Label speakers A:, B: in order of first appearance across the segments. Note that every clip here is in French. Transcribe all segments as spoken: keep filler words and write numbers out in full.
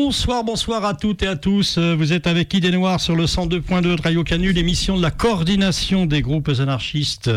A: Bonsoir, bonsoir à toutes et à tous. Vous êtes avec Idées Noires sur le cent deux point deux de Radio Canu, l'émission de la coordination des groupes anarchistes.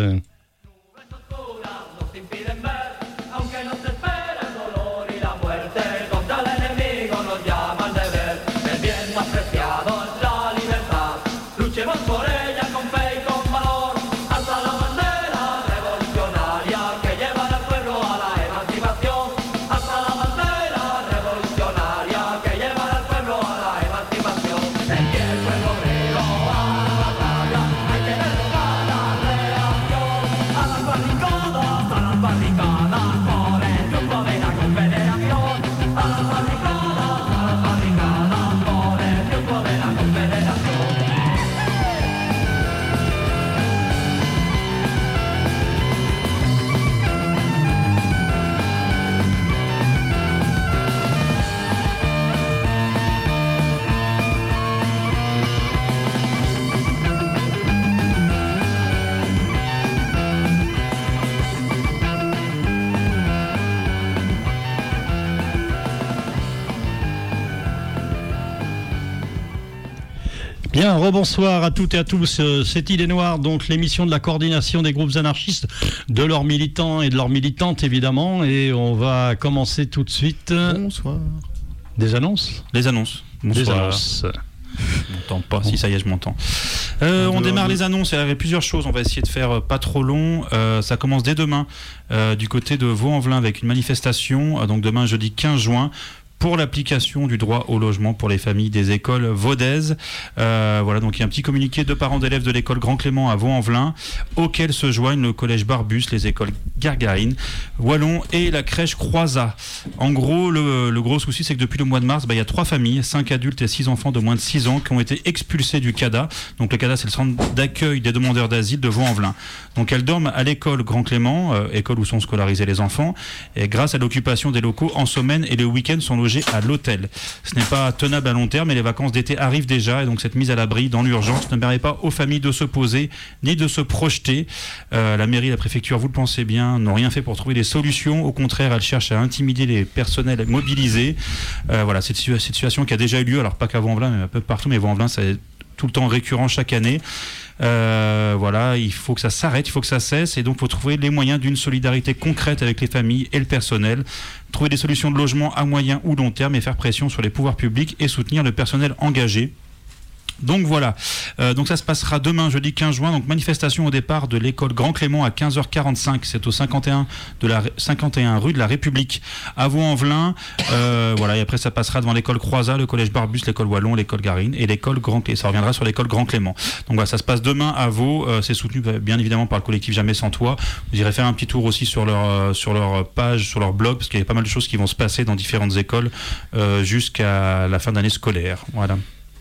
A: Bien, rebonsoir à toutes et à tous. C'est Idées Noires, donc l'émission de la coordination des groupes anarchistes, de leurs militants et de leurs militantes évidemment. Et on va commencer tout de suite.
B: Bonsoir.
A: Des annonces ?
C: Les annonces. Bonsoir.
A: Des annonces.
C: Je m'entends pas. Si, ça y est, je m'entends. Euh, on démarre les annonces. Il y avait plusieurs choses. On va essayer de faire pas trop long. Euh, ça commence dès demain euh, du côté de Vaux-en-Velin avec une manifestation. Euh, donc demain, jeudi quinze juin. Pour l'application du droit au logement pour les familles des écoles vaudaises. Euh, voilà, donc il y a un petit communiqué de parents d'élèves de l'école Grand Clément à Vaux-en-Velin, auquel se joignent le collège Barbus, les écoles Gargarine, Wallon et la crèche Croizat. En gros, le, le gros souci, c'est que depuis le mois de mars, bah, il y a trois familles, cinq adultes et six enfants de moins de six ans qui ont été expulsés du CADA. Donc le CADA, c'est le centre d'accueil des demandeurs d'asile de Vaux-en-Velin. Donc elles dorment à l'école Grand Clément, euh, école où sont scolarisés les enfants, et grâce à l'occupation des locaux en semaine et le week-end sont logés à l'hôtel. Ce n'est pas tenable à long terme, mais les vacances d'été arrivent déjà et donc cette mise à l'abri dans l'urgence ne permet pas aux familles de se poser ni de se projeter. Euh, la mairie et la préfecture, vous le pensez bien, n'ont rien fait pour trouver des solutions. Au contraire, elles cherchent à intimider les personnels mobilisés. Euh, voilà, cette, cette situation qui a déjà eu lieu, alors pas qu'à Vaux-en-Velin, mais un peu partout, mais Vaux-en-Velin, c'est tout le temps récurrent chaque année. Euh, voilà, il faut que ça s'arrête, il faut que ça cesse, et donc il faut trouver les moyens d'une solidarité concrète avec les familles et le personnel, trouver des solutions de logement à moyen ou long terme et faire pression sur les pouvoirs publics et soutenir le personnel engagé. Donc voilà, euh, donc ça se passera demain jeudi quinze juin, donc manifestation au départ de l'école Grand Clément à quinze heures quarante-cinq, c'est au cinquante et un, de la, cinquante et un rue de la République à Vaux-en-Velin. Euh, voilà, et après ça passera devant l'école Croizat, le collège Barbus, l'école Wallon, l'école Garine et l'école Grand Clément. Ça reviendra sur l'école Grand Clément. Donc voilà, ça se passe demain à Vaux, euh, c'est soutenu bien évidemment par le collectif Jamais sans toi. Vous irez faire un petit tour aussi sur leur, euh, sur leur page, sur leur blog, parce qu'il y a pas mal de choses qui vont se passer dans différentes écoles euh, jusqu'à la fin d'année scolaire. Voilà.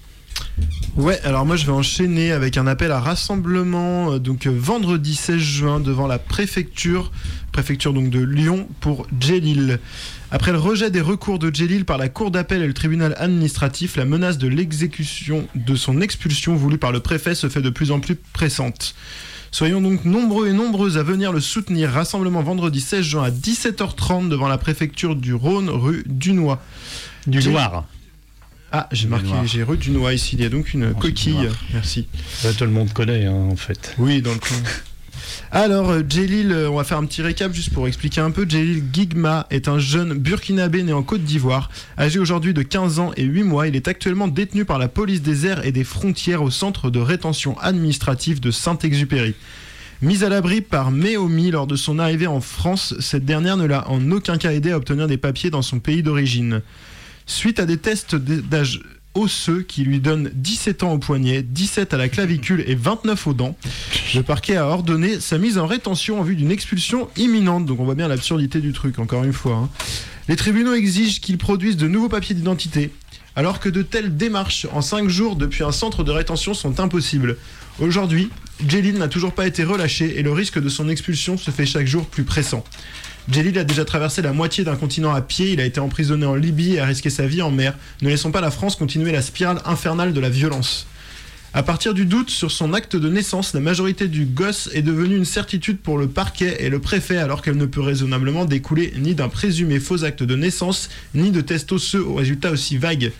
B: Ouais, alors moi je vais enchaîner avec un appel à rassemblement euh, donc euh, vendredi seize juin devant la préfecture, préfecture donc de Lyon pour Djelil. Après le rejet des recours de Djelil par la cour d'appel et le tribunal administratif, la menace de l'exécution de son expulsion voulue par le préfet se fait de plus en plus pressante. Soyons donc nombreux et nombreuses à venir le soutenir. Rassemblement vendredi seize juin à dix-sept heures trente devant la préfecture du Rhône, rue Dunois.
A: Du Loir.
B: Ah, j'ai marqué, j'ai rue Dunois ici, il y a donc une oh, coquille. Merci.
A: Là, tout le monde connaît, hein, en fait.
B: Oui, dans le coin. Alors, euh, Djelil, euh, on va faire un petit récap juste pour expliquer un peu. Djelil Guigma est un jeune burkinabé né en Côte d'Ivoire. Âgé aujourd'hui de quinze ans et huit mois, il est actuellement détenu par la police des airs et des frontières au centre de rétention administrative de Saint-Exupéry. Mise à l'abri par Méomi lors de son arrivée en France, cette dernière ne l'a en aucun cas aidé à obtenir des papiers dans son pays d'origine. Suite à des tests d'âge osseux qui lui donnent dix-sept ans au poignet, dix-sept à la clavicule et vingt-neuf aux dents, le parquet a ordonné sa mise en rétention en vue d'une expulsion imminente. Donc on voit bien l'absurdité du truc, encore une fois. Hein. Les tribunaux exigent qu'il produise de nouveaux papiers d'identité, alors que de telles démarches en cinq jours depuis un centre de rétention sont impossibles. Aujourd'hui, Djelil n'a toujours pas été relâché et le risque de son expulsion se fait chaque jour plus pressant. Djelil a déjà traversé la moitié d'un continent à pied, il a été emprisonné en Libye et a risqué sa vie en mer. Ne laissons pas la France continuer la spirale infernale de la violence. À partir du doute sur son acte de naissance, la majorité du gosse est devenue une certitude pour le parquet et le préfet, alors qu'elle ne peut raisonnablement découler ni d'un présumé faux acte de naissance, ni de tests osseux aux résultats aussi vagues.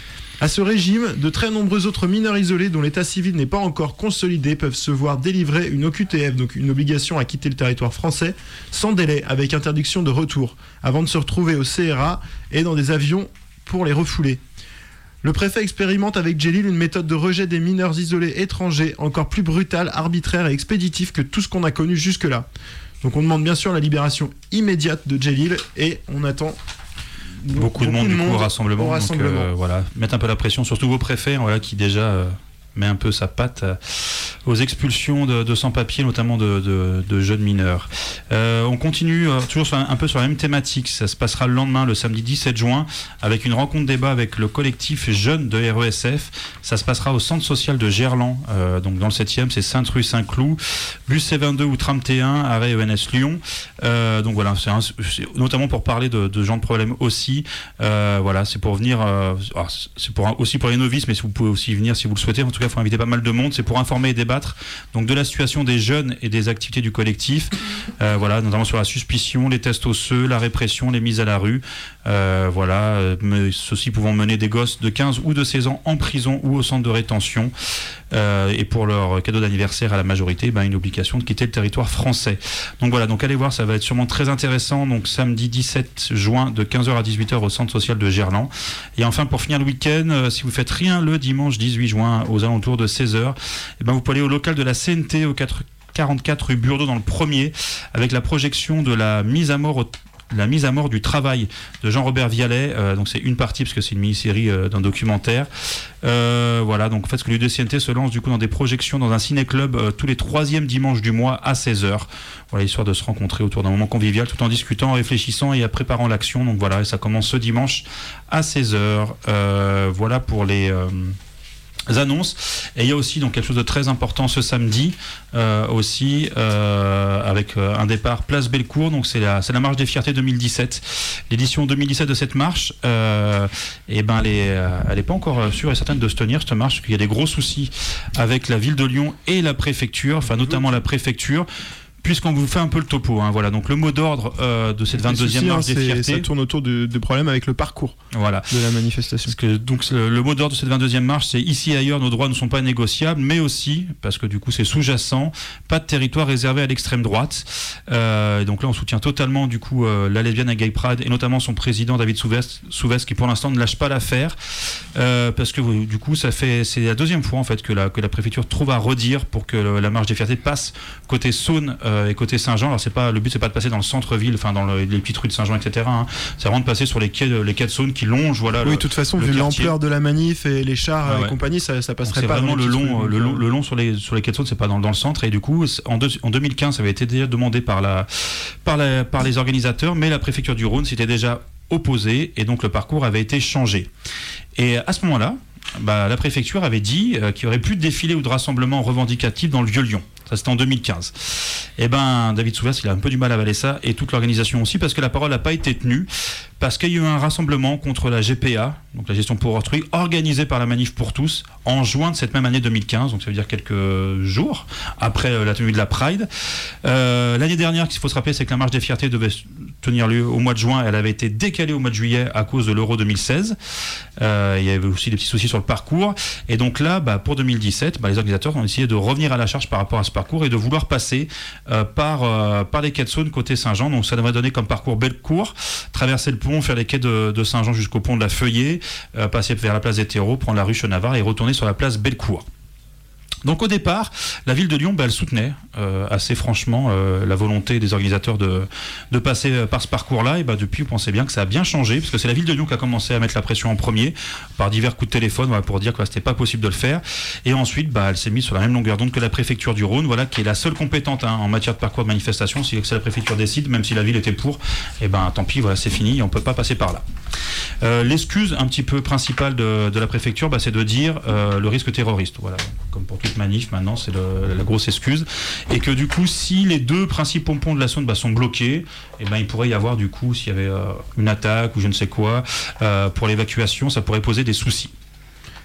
B: À ce régime, de très nombreux autres mineurs isolés dont l'état civil n'est pas encore consolidé peuvent se voir délivrer une O Q T F, donc une obligation à quitter le territoire français, sans délai, avec interdiction de retour, avant de se retrouver au C R A et dans des avions pour les refouler. Le préfet expérimente avec Djelil une méthode de rejet des mineurs isolés étrangers encore plus brutale, arbitraire et expéditive que tout ce qu'on a connu jusque-là. Donc on demande bien sûr la libération immédiate de Djelil et on attend...
C: Beaucoup, beaucoup de monde, de monde du coup, au rassemblement. Au rassemblement. Donc, euh, voilà, mettre un peu la pression sur tous vos préfets, voilà, qui déjà euh, met un peu sa patte euh, aux expulsions de, de sans-papiers, notamment de, de, de jeunes mineurs. Euh, on continue euh, toujours sur un, un peu sur la même thématique. Ça se passera le lendemain, le samedi dix-sept juin, avec une rencontre débat avec le collectif Jeunes de R E S F. Ça se passera au centre social de Gerland, euh, donc dans le septième, c'est Sainte-Rue-Saint-Cloud, bus C vingt-deux ou tram T un, arrêt E N S Lyon. Euh, donc voilà, c'est, un, c'est notamment pour parler de, de ce genre de problème aussi. Euh, voilà, c'est pour venir, euh, alors, c'est pour un, aussi pour les novices, mais si vous pouvez aussi venir si vous le souhaitez. En tout cas, il faut inviter pas mal de monde. C'est pour informer et débattre donc de la situation des jeunes et des activités du collectif. Euh, voilà, notamment sur la suspicion, les tests osseux, la répression, les mises à la rue. Euh, voilà, mais ceux-ci pouvant mener des gosses de quinze ou de seize ans en prison ou au centre de rétention. Euh, et pour leur cadeau d'anniversaire à la majorité, ben, une obligation de quitter le territoire français. Donc voilà, donc allez voir, ça va être sûrement très intéressant. Donc samedi dix-sept juin de quinze heures à dix-huit heures au centre social de Gerland. Et enfin, pour finir le week-end, euh, si vous faites rien le dimanche dix-huit juin aux alentours de seize heures, eh ben, vous pouvez aller au local de la C N T au quarante-quatre rue Burdeau dans le premier, avec la projection de la mise à mort au La mise à mort du travail de Jean-Robert Vialet. Euh, donc c'est une partie parce que c'est une mini-série euh, d'un documentaire. Euh, voilà, donc en fait, ce que l'U D C N T se lance du coup dans des projections dans un ciné-club euh, tous les troisièmes dimanches du mois à seize heures. Voilà, histoire de se rencontrer autour d'un moment convivial tout en discutant, en réfléchissant et en préparant l'action. Donc voilà, et ça commence ce dimanche à seize heures. Euh, voilà pour les... Euh annonces. Et il y a aussi donc quelque chose de très important ce samedi euh, aussi euh, avec euh, un départ place Bellecour. Donc c'est la c'est la marche des fiertés deux mille dix-sept, l'édition deux mille dix-sept de cette marche. Euh, et ben elle est elle est pas encore sûre et certaine de se tenir cette marche parce qu'il y a des gros soucis avec la ville de Lyon et la préfecture, enfin notamment la préfecture. Puisqu'on vous fait un peu le topo, hein, voilà. Donc le mot d'ordre euh, de cette vingt-deuxième marche des fiertés,
B: ça tourne autour de, de problèmes avec le parcours
C: voilà.
B: de la manifestation.
C: Parce que, donc le, le mot d'ordre de cette vingt-deuxième marche, c'est ici et ailleurs, nos droits ne sont pas négociables, mais aussi, parce que du coup c'est sous-jacent, pas de territoire réservé à l'extrême droite. Euh, et donc là on soutient totalement du coup euh, la lesbienne à Gay Pride et notamment son président David Souvestre, Souvestre qui pour l'instant ne lâche pas l'affaire, euh, parce que du coup ça fait c'est la deuxième fois en fait que la que la préfecture trouve à redire pour que le, la marche des fiertés passe côté Saône. Euh, et côté Saint-Jean. Alors c'est pas le but, c'est pas de passer dans le centre-ville, enfin dans le, les petites rues de Saint-Jean, et cetera. Hein. C'est vraiment de passer sur les quais de, les quais de Saône qui longent, voilà.
B: Oui,
C: de
B: toute façon, vu quartier. L'ampleur de la manif et les chars ah ouais. et compagnie, ça, ça passerait
C: donc,
B: pas.
C: C'est vraiment
B: le
C: long,
B: rues,
C: le long, le long sur les sur les quais de Saône, c'est pas dans, dans le centre. Et du coup, en, deux, en deux mille quinze, ça avait été déjà demandé par la par la par les organisateurs, mais la préfecture du Rhône s'était déjà opposée et donc le parcours avait été changé. Et à ce moment-là, bah, la préfecture avait dit euh, qu'il n'y aurait plus de défilé ou de rassemblement revendicatif dans le Vieux-Lyon. Ça, c'était en deux mille quinze. Et ben, David Souvestre, il a un peu du mal à avaler ça, et toute l'organisation aussi, parce que la parole n'a pas été tenue, parce qu'il y a eu un rassemblement contre la G P A, donc la gestion pour autrui, organisé par la Manif pour tous, en juin de cette même année deux mille quinze, donc ça veut dire quelques jours après euh, la tenue de la Pride. Euh, l'année dernière, ce qu'il faut se rappeler, c'est que la marche des fiertés devait tenir lieu au mois de juin, elle avait été décalée au mois de juillet à cause de l'Euro deux mille seize. Euh, il y avait aussi des petits soucis sur le parcours, et donc là, bah, pour deux mille dix-sept, bah, les organisateurs ont essayé de revenir à la charge par rapport à ce parcours et de vouloir passer euh, par, euh, par les quais de Saône côté Saint-Jean. Donc ça devrait donner comme parcours Bellecour, traverser le pont, faire les quais de, de Saint-Jean jusqu'au pont de la Feuillée, euh, passer vers la place des Terreaux, prendre la rue Chenavard et retourner sur la place Bellecour. Donc au départ, la ville de Lyon, bah, elle soutenait euh, assez franchement euh, la volonté des organisateurs de, de passer euh, par ce parcours-là. Et bah, depuis, vous pensez bien que ça a bien changé, parce que c'est la ville de Lyon qui a commencé à mettre la pression en premier, par divers coups de téléphone, voilà, pour dire que bah, c'était pas possible de le faire. Et ensuite, bah, elle s'est mise sur la même longueur d'onde que la préfecture du Rhône, voilà, qui est la seule compétente hein, en matière de parcours de manifestation. Si la préfecture décide, même si la ville était pour, et ben tant pis, voilà, c'est fini, on peut pas passer par là. Euh, l'excuse un petit peu principale de, de la préfecture, bah, c'est de dire euh, le risque terroriste. Voilà, comme pour toute manif, maintenant c'est le, la grosse excuse. Et que du coup, si les deux principaux ponts de la Saône bah, sont bloqués, et ben il pourrait y avoir du coup, s'il y avait euh, une attaque ou je ne sais quoi, euh, pour l'évacuation, ça pourrait poser des soucis.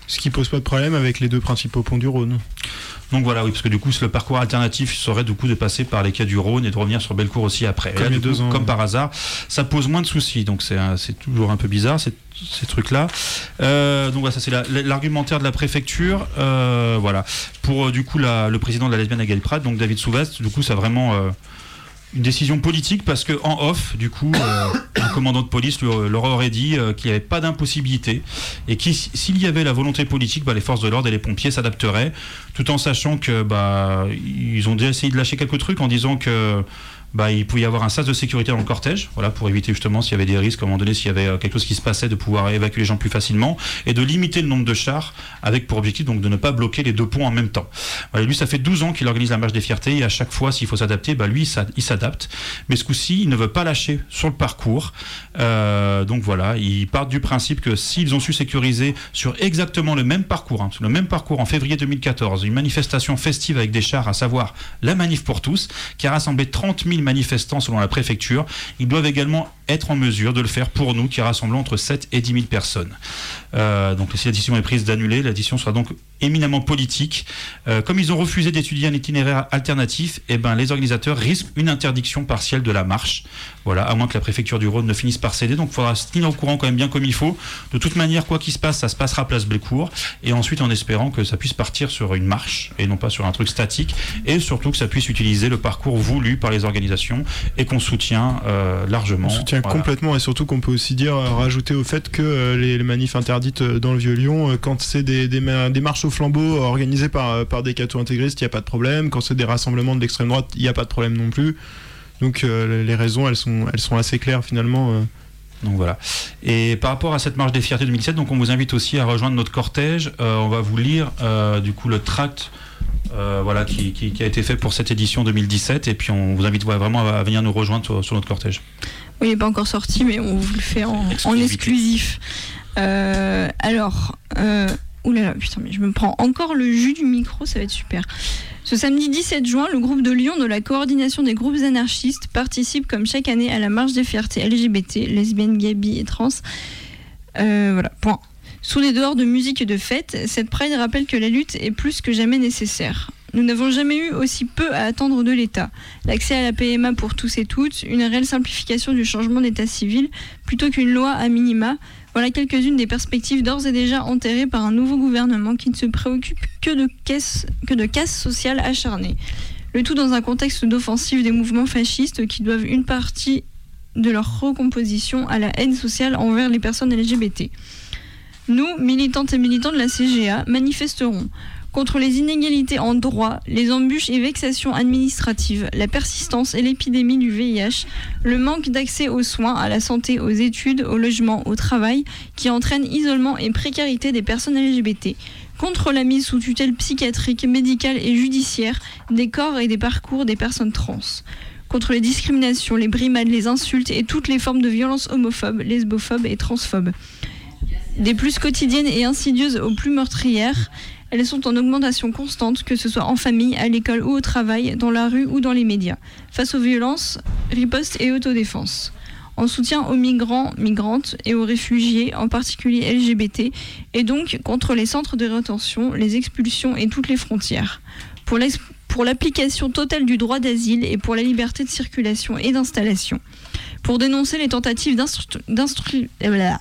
B: Ce qui pose pas de problème avec les deux principaux ponts du Rhône.
C: Donc voilà, oui, parce que du coup, le parcours alternatif serait du coup de passer par les quais du Rhône et de revenir sur Bellecour aussi après.
B: Comme,
C: et là, du
B: deux
C: coup,
B: ans,
C: comme
B: ouais.
C: par hasard, ça pose moins de soucis. Donc c'est, un, c'est toujours un peu bizarre ces, ces trucs-là. Euh, donc voilà, ça c'est la, l'argumentaire de la préfecture. Euh, voilà. Pour euh, du coup la, le président de la Lesbienne à Gale-Pratt, donc David Souvestre, du coup, ça a vraiment euh, une décision politique parce que en off, du coup, euh, un commandant de police lui, leur aurait dit euh, qu'il n'y avait pas d'impossibilité et que s'il y avait la volonté politique, bah, les forces de l'ordre et les pompiers s'adapteraient, tout en sachant que bah, ils ont déjà essayé de lâcher quelques trucs en disant que bah, il pouvait y avoir un sas de sécurité dans le cortège, voilà, pour éviter justement s'il y avait des risques, à un moment donné, s'il y avait quelque chose qui se passait, de pouvoir évacuer les gens plus facilement, et de limiter le nombre de chars, avec pour objectif donc de ne pas bloquer les deux ponts en même temps. Voilà, lui, ça fait douze ans qu'il organise la marche des fiertés, et à chaque fois, s'il faut s'adapter, bah, lui, ça, il s'adapte. Mais ce coup-ci, il ne veut pas lâcher sur le parcours. Euh, donc voilà, ils partent du principe que s'ils ont su sécuriser sur exactement le même parcours, hein, le même parcours en février deux mille quatorze, une manifestation festive avec des chars, à savoir la Manif pour tous, qui a rassemblé trente mille manifestants selon la préfecture, ils doivent également être en mesure de le faire pour nous qui rassemblons entre sept et dix mille personnes. Euh, donc si la décision est prise d'annuler, la décision sera donc éminemment politique. Euh, comme ils ont refusé d'étudier un itinéraire alternatif, eh ben, les organisateurs risquent une interdiction partielle de la marche. Voilà, à moins que la préfecture du Rhône ne finisse par céder. Donc il faudra se tenir au courant quand même bien comme il faut. De toute manière, quoi qu'il se passe, ça se passera à Place Bellecour. Et ensuite en espérant que ça puisse partir sur une marche et non pas sur un truc statique. Et surtout que ça puisse utiliser le parcours voulu par les organisations et qu'on soutient euh, largement.
B: On soutient voilà. complètement, et surtout qu'on peut aussi dire, euh, rajouter au fait que euh, les, les manifs interdites dans le Vieux-Lyon, euh, quand c'est des, des, des marches au flambeau organisées par, par des cathos intégristes, il n'y a pas de problème. Quand c'est des rassemblements de l'extrême droite, il n'y a pas de problème non plus. Donc euh, les raisons, elles sont, elles sont assez claires finalement. Euh.
C: Donc voilà. Et par rapport à cette marche des fiertés deux mille dix-sept, donc on vous invite aussi à rejoindre notre cortège. Euh, on va vous lire euh, du coup le tract euh, voilà, qui, qui, qui a été fait pour cette édition deux mille dix-sept, et puis on vous invite ouais, vraiment à venir nous rejoindre sur, sur notre cortège.
D: Oui, il n'est pas encore sorti, mais on vous le fait en, en exclusif. Euh, alors, euh, oulala, putain, mais je me prends encore le jus du micro, ça va être super. Ce samedi dix-sept juin, le groupe de Lyon de la coordination des groupes anarchistes participe comme chaque année à la marche des fiertés L G B T, lesbiennes, gays, bi et trans. Euh, voilà, point. Sous les dehors de musique et de fête, cette Pride rappelle que la lutte est plus que jamais nécessaire. Nous n'avons jamais eu aussi peu à attendre de l'État. L'accès à la P M A pour tous et toutes, une réelle simplification du changement d'état civil, plutôt qu'une loi à minima. Voilà quelques-unes des perspectives d'ores et déjà enterrées par un nouveau gouvernement qui ne se préoccupe que de, caisse, que de casse sociale acharnée. Le tout dans un contexte d'offensive des mouvements fascistes qui doivent une partie de leur recomposition à la haine sociale envers les personnes L G B T. Nous, militantes et militants de la C G A, manifesterons contre les inégalités en droit, les embûches et vexations administratives, la persistance et l'épidémie du V I H, le manque d'accès aux soins, à la santé, aux études, au logement, au travail, qui entraîne isolement et précarité des personnes L G B T, contre la mise sous tutelle psychiatrique, médicale et judiciaire des corps et des parcours des personnes trans, contre les discriminations, les brimades, les insultes et toutes les formes de violences homophobes, lesbophobes et transphobes. Des plus quotidiennes et insidieuses aux plus meurtrières, elles sont en augmentation constante, que ce soit en famille, à l'école ou au travail, dans la rue ou dans les médias. Face aux violences, riposte et autodéfense. En soutien aux migrants, migrantes et aux réfugiés, en particulier L G B T, et donc contre les centres de rétention, les expulsions et toutes les frontières. Pour, l'ex- pour l'application totale du droit d'asile et pour la liberté de circulation et d'installation. Pour dénoncer les tentatives d'instru- d'instru-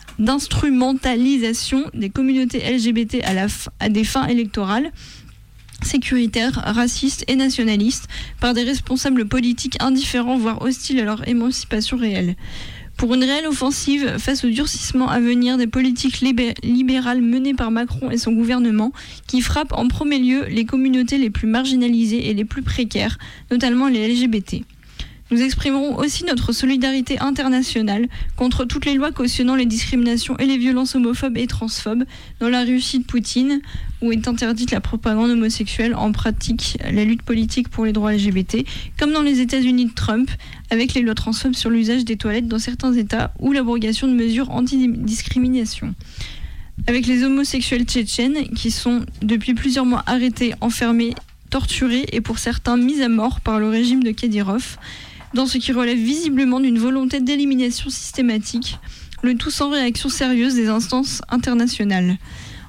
D: d'instrumentalisation des communautés L G B T à, la f- à des fins électorales, sécuritaires, racistes et nationalistes, par des responsables politiques indifférents, voire hostiles à leur émancipation réelle. Pour une réelle offensive face au durcissement à venir des politiques libé- libérales menées par Macron et son gouvernement, qui frappent en premier lieu les communautés les plus marginalisées et les plus précaires, notamment les L G B T. Nous exprimerons aussi notre solidarité internationale contre toutes les lois cautionnant les discriminations et les violences homophobes et transphobes dans la Russie de Poutine, où est interdite la propagande homosexuelle, en pratique la lutte politique pour les droits L G B T, comme dans les États-Unis de Trump, avec les lois transphobes sur l'usage des toilettes dans certains États ou l'abrogation de mesures anti-discrimination. Avec les homosexuels tchétchènes qui sont depuis plusieurs mois arrêtés, enfermés, torturés et pour certains mis à mort par le régime de Kadyrov, dans ce qui relève visiblement d'une volonté d'élimination systématique, le tout sans réaction sérieuse des instances internationales.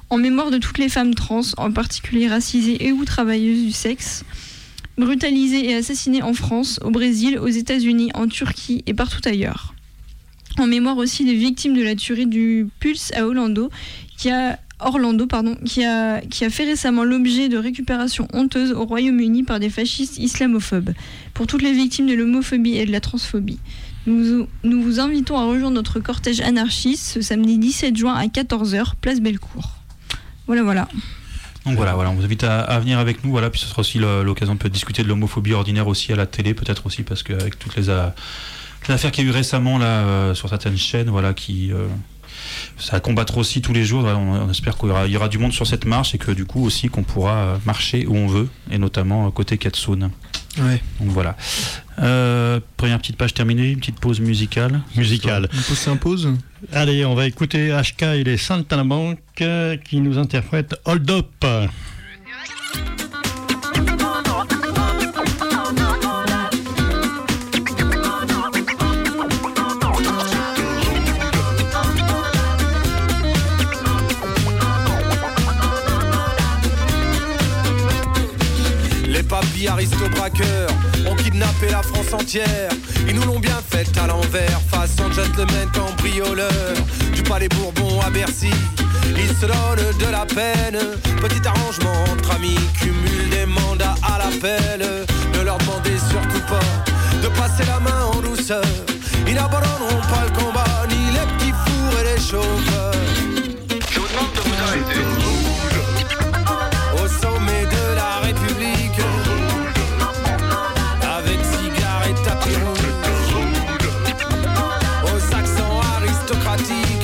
D: en mémoire de toutes les femmes trans, en particulier racisées et ou travailleuses du sexe, brutalisées et assassinées en France, au Brésil, aux États-Unis, en Turquie et partout ailleurs. En mémoire aussi des victimes de la tuerie du Pulse à Orlando, qui a, Orlando, pardon, qui a, qui a fait récemment l'objet de récupérations honteuses au Royaume-Uni par des fascistes islamophobes. Pour toutes les victimes de l'homophobie et de la transphobie. Nous, nous vous invitons à rejoindre notre cortège anarchiste ce samedi dix-sept juin à quatorze heures, place Bellecour. Voilà, voilà.
C: Donc voilà, voilà, on vous invite à, à venir avec nous, voilà, puis ce sera aussi l'occasion de peut discuter de l'homophobie ordinaire aussi à la télé, peut-être aussi, parce qu'avec toutes les, a, les affaires qu'il y a eu récemment là, euh, sur certaines chaînes, voilà, qui... Euh, ça va combattre aussi tous les jours, voilà, on, on espère qu'il y aura, il y aura du monde sur cette marche et que du coup aussi qu'on pourra marcher où on veut, et notamment côté Katsun.
B: Ouais. Donc
C: voilà. Euh, première petite page terminée, une petite pause musicale.
A: Musicale.
B: Une pause s'impose.
A: Allez, on va écouter H K et les Saltimbanques euh, qui nous interprètent Hold Up.
E: Papy aristo-braqueurs ont kidnappé la France entière. Ils nous l'ont bien fait à l'envers, façon gentleman cambrioleur. Du palais Bourbon à Bercy, ils se donnent de la peine. Petit arrangement entre amis, cumul des mandats à l'appel. Ne leur demandez surtout pas de passer la main en douceur. Ils n'abandonneront pas le combat, ni les petits fours et les chauffeurs.
F: Je vous demande de vous arrêter.
E: Au sommet de la République, avec cigare et tapis rouge, aux accents aristocratiques,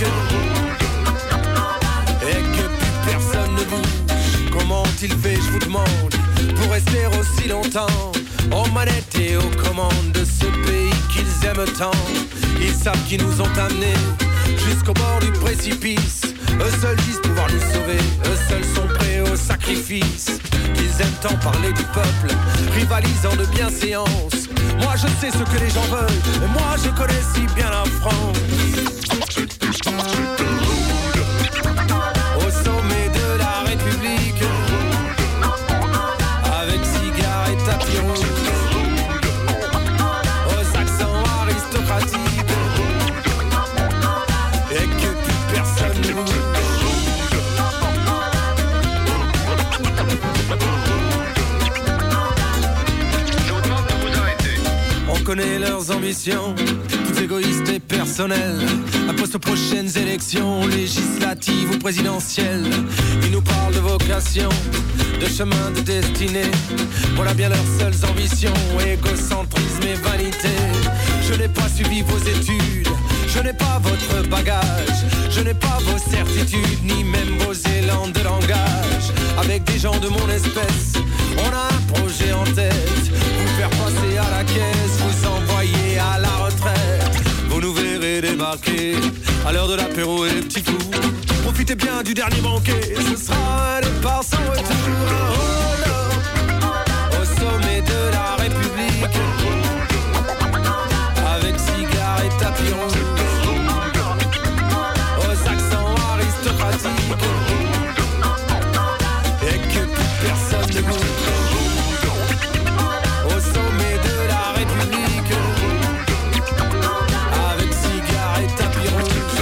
E: et que plus personne ne bouge. Comment il fait, je vous demande, pour rester aussi longtemps aux manettes et aux commandes de ce pays qu'ils aiment tant. Ils savent qu'ils nous ont amenés jusqu'au bord du précipice. Eux seuls disent pouvoir nous sauver, eux seuls sont prêts au sacrifice. Ils aiment tant parler du peuple, rivalisant de bienséance. Moi je sais ce que les gens veulent, et moi je connais si bien la France. Au sommet de la République, avec cigare et tapis rouge, aux accents aristocratiques, et que plus personne ne bouge. On connaît leurs ambitions, toutes égoïstes et personnelles. À poste aux prochaines élections, législatives ou présidentielles. Ils nous parlent de vocation, de chemin, de destinée. Voilà bien leurs seules ambitions, égocentrisme et vanité. Je n'ai pas suivi vos études, je n'ai pas votre bagage, je n'ai pas vos certitudes, ni même vos élans de langage. Avec des gens de mon espèce, on a un projet en tête. Vous faire passer à la caisse, vous envoyer à la retraite. Vous nous verrez débarquer à l'heure de l'apéro et les petits coups. Profitez bien du dernier banquet, ce sera un départ sans retour. Oh là, au sommet de la République, avec cigare et tapis rouge, aux accents aristocratiques, et que plus personne ne bouge. Au sommet de la République, avec cigare et tapis rouge,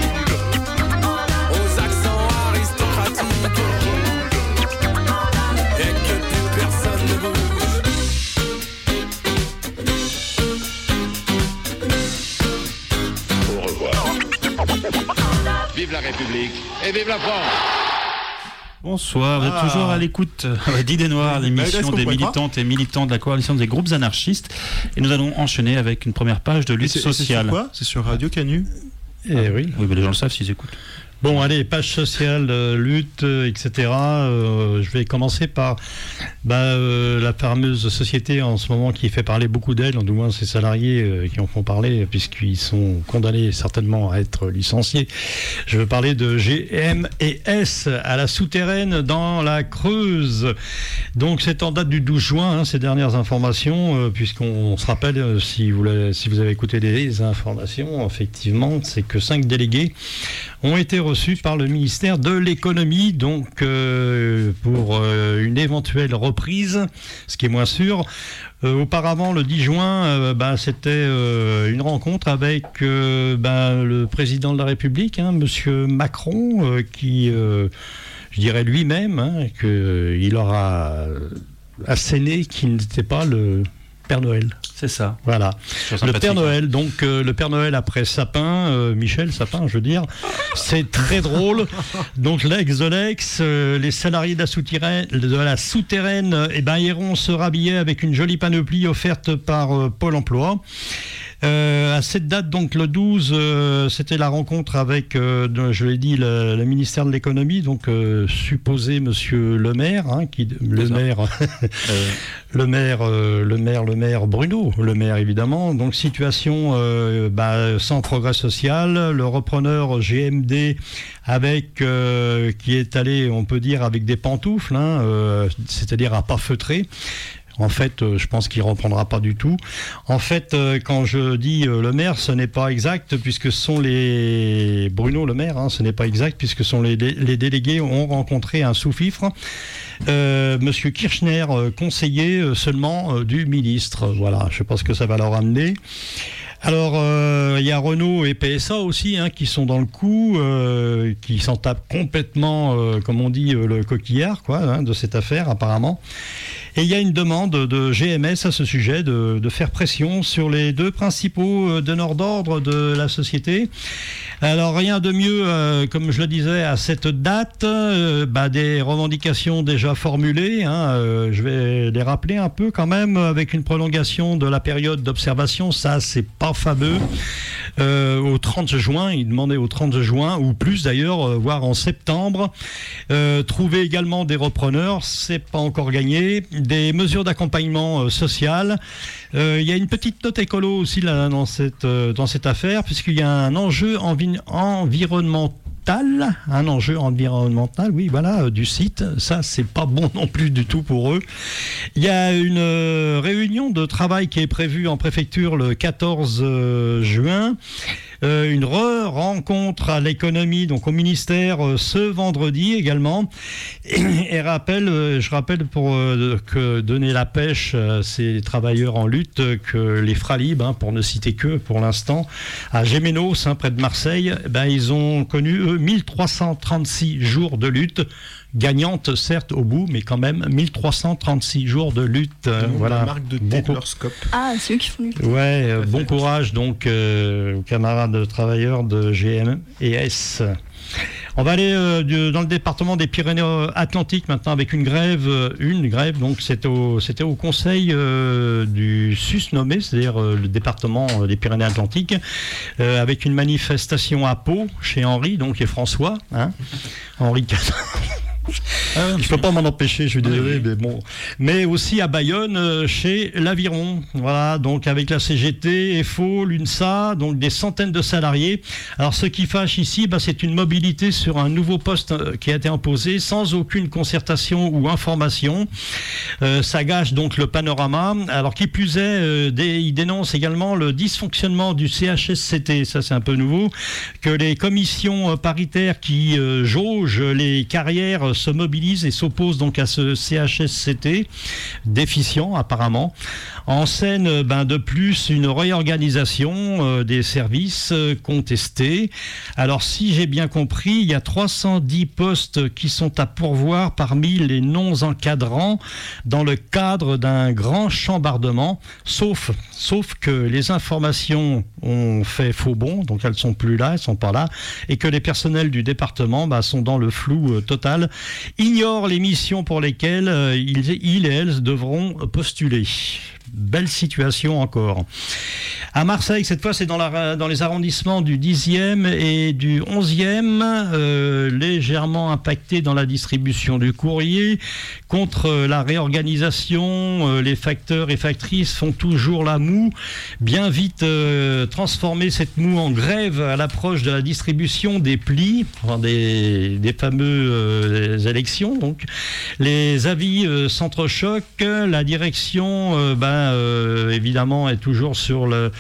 E: aux accents aristocratiques, et que plus personne ne bouge.
F: Au revoir. Vive la République et vive la France.
C: Bonsoir, vous êtes
B: Ah.
C: toujours à l'écoute d'Idées Noires, l'émission
B: Bah,
C: des
B: est-ce qu'on
C: militantes et militants de la coalition des groupes anarchistes. Et nous allons enchaîner avec une première page de
B: Et
C: lutte
B: c'est- et c'est sur
C: sociale.
B: quoi ? C'est sur Radio Canu.
A: Eh oui.
C: Oui, mais les gens le savent s'ils écoutent.
A: Bon, allez, page sociale, euh, lutte, euh, et cetera. Euh, je vais commencer par bah, euh, la fameuse société en ce moment qui fait parler beaucoup d'elle, du moins ses salariés euh, qui en font parler, puisqu'ils sont condamnés certainement à être licenciés. Je veux parler de G M et S à la souterraine dans la Creuse. Donc c'est en date du douze juin, hein, ces dernières informations, euh, puisqu'on se rappelle, euh, si, vous l'avez- si vous avez écouté les informations, effectivement, c'est que cinq délégués ont été reçu par le ministère de l'économie, donc euh, pour euh, une éventuelle reprise, ce qui est moins sûr. Euh, auparavant, le dix juin, euh, bah, c'était euh, une rencontre avec euh, bah, le président de la République, hein, Monsieur Macron, euh, qui, euh, je dirais lui-même, hein, qu'il aura asséné qu'il n'était pas le Père Noël.
C: C'est ça.
A: Voilà. Le Père Noël, donc euh, le Père Noël après Sapin, euh, Michel Sapin, je veux dire, c'est très drôle. Donc l'ex de l'ex, euh, les salariés de la souterraine, de la souterraine, euh, eh ben iront se rhabiller avec une jolie panoplie offerte par euh, Pôle Emploi. Euh, à cette date, donc le douze, euh, c'était la rencontre avec, euh, je l'ai dit, le, le ministère de l'économie, donc euh, supposé Monsieur le maire, hein, qui, le maire, euh. le maire, euh, le maire, le maire Bruno, le maire évidemment. Donc situation euh, bah, sans progrès social, le repreneur G M D avec euh, qui est allé, on peut dire, avec des pantoufles, hein, euh, c'est-à-dire à pas feutrer. En fait, euh, je pense qu'il ne reprendra pas du tout. En fait, euh, quand je dis euh, le maire, ce n'est pas exact, puisque ce sont les... Bruno le maire, hein, ce n'est pas exact, puisque ce sont les, dé... les délégués ont rencontré un sous-fifre, euh, Monsieur Kirchner, euh, conseiller euh, seulement euh, du ministre. Voilà, je ne sais pas ce que ça va leur amener. Alors, il euh, y a Renault et P S A aussi, hein, qui sont dans le coup, euh, qui s'en tapent complètement, euh, comme on dit, euh, le coquillard, quoi, hein, de cette affaire, apparemment. Et il y a une demande de G M S à ce sujet, de, de faire pression sur les deux principaux donneurs d'ordre de la société. Alors, rien de mieux, euh, comme je le disais, à cette date, euh, bah, des revendications déjà formulées, hein, euh, je vais les rappeler un peu quand même, avec une prolongation de la période d'observation, ça, c'est pas fameux. Euh, au trente juin, il demandait au trente juin, ou plus d'ailleurs, euh, voire en septembre. Euh, trouver également des repreneurs, c'est pas encore gagné. Des mesures d'accompagnement euh, social. Euh, il y a une petite note écolo aussi là, dans, cette, euh, dans cette affaire, puisqu'il y a un enjeu envi- environnemental. Un enjeu environnemental, oui, voilà, euh, du site. Ça, c'est pas bon non plus du tout pour eux. Il y a une euh, réunion de travail qui est prévue en préfecture le quatorze juin. Euh, une re-rencontre à l'économie, donc au ministère, euh, ce vendredi également. Et, et rappelle, euh, je rappelle pour euh, que donner la pêche à ces travailleurs en lutte, euh, que les Fralib, hein, pour ne citer que pour l'instant, à Gémenos, hein, près de Marseille, ben, ils ont connu, eux, mille trois cent trente-six jours de lutte. Gagnante, certes, au bout, mais quand même mille trois cent trente-six jours de lutte. Euh, voilà.
B: La marque de thé de leur scope.
D: Ah, c'est eux qui font lutte.
A: Ouais, euh, bon courage donc euh, aux camarades travailleurs de G M et S. On va aller euh, de, dans le département des Pyrénées-Atlantiques maintenant avec une grève, euh, une grève, donc c'était au, c'était au conseil euh, du susnommé, c'est-à-dire euh, le département euh, des Pyrénées-Atlantiques, euh, avec une manifestation à Pau, chez Henri, donc et François, hein, Henri quatre. Ah, je ne peux pas m'en empêcher, je suis désolé, mais bon. Mais aussi à Bayonne, euh, chez l'Aviron. Voilà, donc avec la C G T, F O, l'UNSA, donc des centaines de salariés. Alors ce qui fâche ici, bah, c'est une mobilité sur un nouveau poste euh, qui a été imposé sans aucune concertation ou information. Euh, ça gâche donc le panorama. Alors qui plus est, euh, des, il dénonce également le dysfonctionnement du C H S C T, ça c'est un peu nouveau, que les commissions euh, paritaires qui euh, jaugent les carrières se mobilisent et s'opposent donc à ce C H S C T, déficient apparemment. En scène, ben, de plus, une réorganisation euh, des services euh, contestés. Alors, si j'ai bien compris, il y a trois cent dix postes qui sont à pourvoir parmi les non-encadrants dans le cadre d'un grand chambardement, sauf, sauf que les informations ont fait faux bond, donc elles ne sont plus là, elles ne sont pas là, et que les personnels du département ben, sont dans le flou euh, total, ignorent les missions pour lesquelles euh, ils, ils et elles devront postuler. Belle situation encore. À Marseille, cette fois, c'est dans, la, dans les arrondissements du dixième et du onzième, euh, légèrement impactés dans la distribution du courrier. Contre la réorganisation, euh, les facteurs et factrices font toujours la moue. Bien vite euh, transformer cette moue en grève à l'approche de la distribution des plis, enfin des, des fameux euh, élections. Donc, les avis euh, s'entrechoquent. La direction, euh, ben, Euh, évidemment est toujours sur le,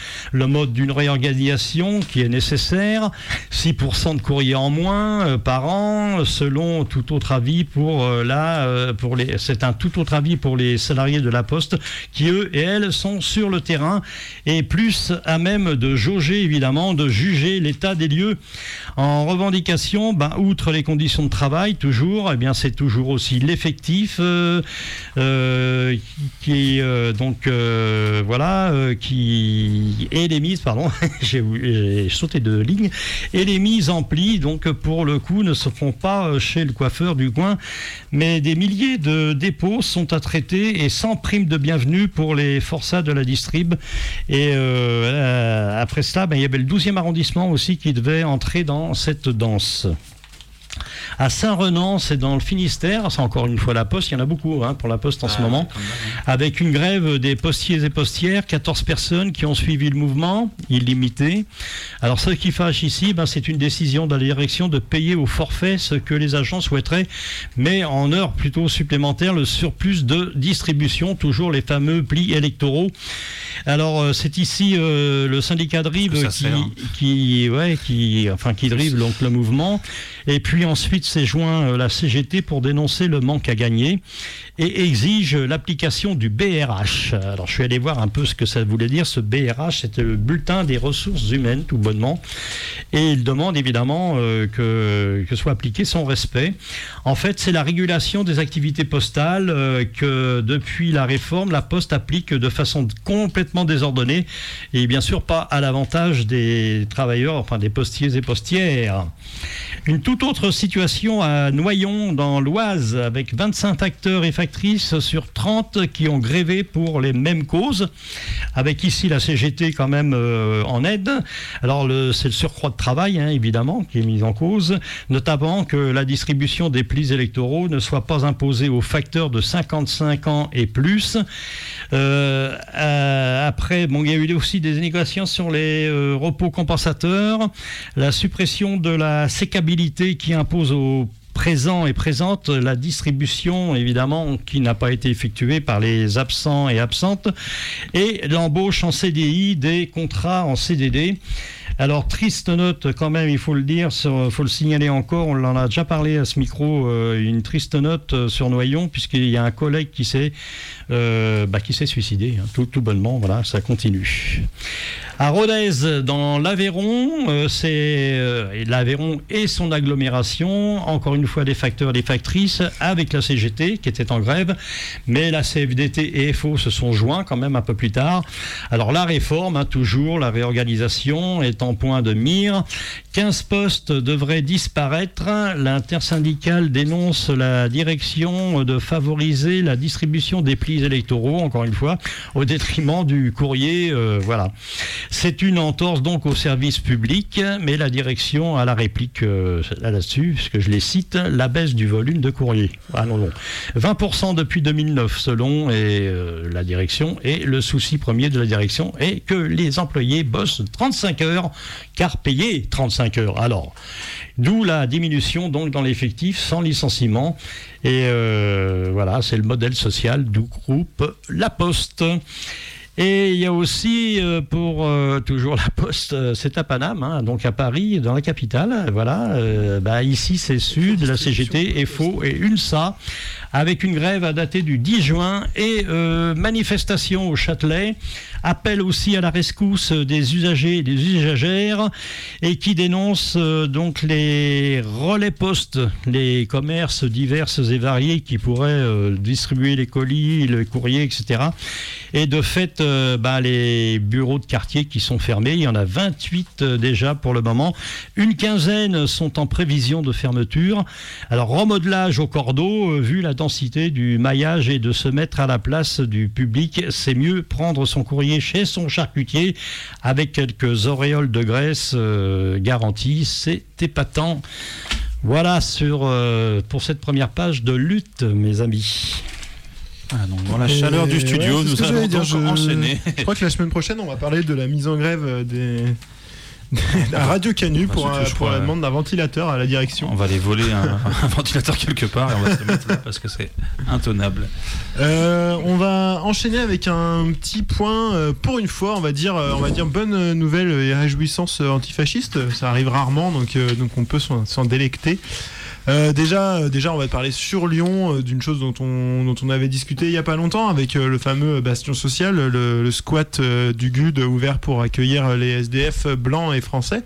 A: le mode d'une réorganisation qui est nécessaire, six pour cent de courrier en moins euh, par an, selon tout autre avis pour euh, la, euh, pour les, c'est un tout autre avis pour les salariés de la Poste qui eux et elles sont sur le terrain et plus à même de jauger évidemment, de juger l'état des lieux. En revendication, ben, outre les conditions de travail, toujours, eh bien c'est toujours aussi l'effectif euh, euh, qui euh, donc euh, voilà euh, qui et les mises, pardon, j'ai, j'ai sauté de ligne, et les mises en pli, donc pour le coup ne se font pas chez le coiffeur du coin, mais des milliers de dépôts sont à traiter et sans prime de bienvenue pour les forçats de la distrib. Et euh, après cela, ben, il y avait le douzième arrondissement aussi qui devait entrer dans cette danse. À Saint-Renan, c'est dans le Finistère, c'est encore une fois la Poste, il y en a beaucoup hein, pour la Poste en ah, ce moment, avec une grève des postiers et postières, quatorze personnes qui ont suivi le mouvement, illimité. Alors ce qui fâche ici, ben, c'est une décision de la direction de payer au forfait ce que les agents souhaiteraient, mais en heures plutôt supplémentaires, le surplus de distribution, toujours les fameux plis électoraux. Alors c'est ici euh, le syndicat de Rive qui, qui, ouais, qui, enfin, qui drive donc, le mouvement, et puis ensuite s'est joint euh, la C G T pour dénoncer le manque à gagner et exige l'application du B R H. Alors je suis allé voir un peu ce que ça voulait dire. Ce B R H, c'était le bulletin des ressources humaines, tout bonnement, et il demande évidemment euh, que, que soit appliqué son respect. En fait, c'est la régulation des activités postales euh, que depuis la réforme, la Poste applique de façon complètement désordonnée et bien sûr pas à l'avantage des travailleurs, enfin des postiers et postières. Une toute autre situation à Noyon, dans l'Oise, avec vingt-cinq acteurs et factrices sur trente qui ont grévé pour les mêmes causes, avec ici la C G T quand même euh, en aide. Alors le, c'est le surcroît de travail, hein, évidemment, qui est mis en cause, notamment que la distribution des plis électoraux ne soit pas imposée aux facteurs de cinquante-cinq ans et plus. Euh, euh, après, bon, il y a eu aussi des négociations sur les euh, repos compensateurs, la suppression de la sécabilité qui impose aux présents et présentes la distribution, évidemment, qui n'a pas été effectuée par les absents et absentes, et l'embauche en C D I des contrats en C D D. Alors, triste note quand même, il faut le dire, il faut le signaler encore, on en a déjà parlé à ce micro, euh, une triste note sur Noyon, puisqu'il y a un collègue qui s'est, euh, bah, qui s'est suicidé, hein, tout, tout bonnement, voilà, ça continue. À Rodez, dans l'Aveyron, euh, c'est euh, l'Aveyron et son agglomération, encore une fois des facteurs et des factrices, avec la C G T qui était en grève, mais la C F D T et F O se sont joints quand même un peu plus tard. Alors la réforme, hein, toujours, la réorganisation est en point de mire. quinze postes devraient disparaître. L'intersyndicale dénonce la direction de favoriser la distribution des plis électoraux, encore une fois, au détriment du courrier. Euh, voilà. C'est une entorse donc au service public, mais la direction a la réplique euh, là-dessus, puisque je les cite, la baisse du volume de courrier. Ah non, non. vingt pour cent depuis deux mille neuf selon et, euh, la direction, et le souci premier de la direction est que les employés bossent trente-cinq heures, car payés trente-cinq heures. Alors, d'où la diminution donc dans l'effectif sans licenciement. Et euh, voilà, c'est le modèle social du groupe La Poste. Et il y a aussi, euh, pour euh, toujours la Poste, euh, c'est à Paname, hein, donc à Paris, dans la capitale. Voilà, euh, bah, ici c'est Sud, la C G T, F O et UNSA, avec une grève à dater du dix juin et euh, manifestation au Châtelet. Appel aussi à la rescousse des usagers et des usagères, et qui dénonce euh, donc les relais postes, les commerces divers et variés qui pourraient euh, distribuer les colis, le courrier, et cetera. Et de fait, euh, bah, les bureaux de quartier qui sont fermés, il y en a vingt-huit euh, déjà pour le moment. Une quinzaine sont en prévision de fermeture. Alors, remodelage au cordeau, euh, vu la densité du maillage et de se mettre à la place du public, c'est mieux prendre son courrier chez son charcutier avec quelques auréoles de graisse euh, garanties. C'est épatant. Voilà sur, euh, pour cette première page de lutte, mes amis.
C: Ah donc, dans la chaleur du studio,
B: ouais,
C: nous allons donc
B: je...
C: enchaîner.
B: Je crois que la semaine prochaine, on va parler de la mise en grève des, à Radio Canu
C: Bah,
B: pour,
C: surtout,
B: un-
C: je
B: pour
C: crois,
B: la
C: euh,
B: demande d'un ventilateur à la direction.
C: On va aller voler un, un ventilateur quelque part et on va se mettre là parce que c'est intenable.
B: Euh, on va enchaîner avec un petit point euh, pour une fois, on va dire, euh, on va dire bonne nouvelle et réjouissance euh, antifasciste. Ça arrive rarement, donc euh, donc on peut s'en, s'en délecter. Euh, déjà, euh, déjà, on va parler sur Lyon euh, d'une chose dont on, dont on avait discuté il y a pas longtemps avec euh, le fameux bastion social, le, le squat euh, du G U D ouvert pour accueillir les S D F blancs et français,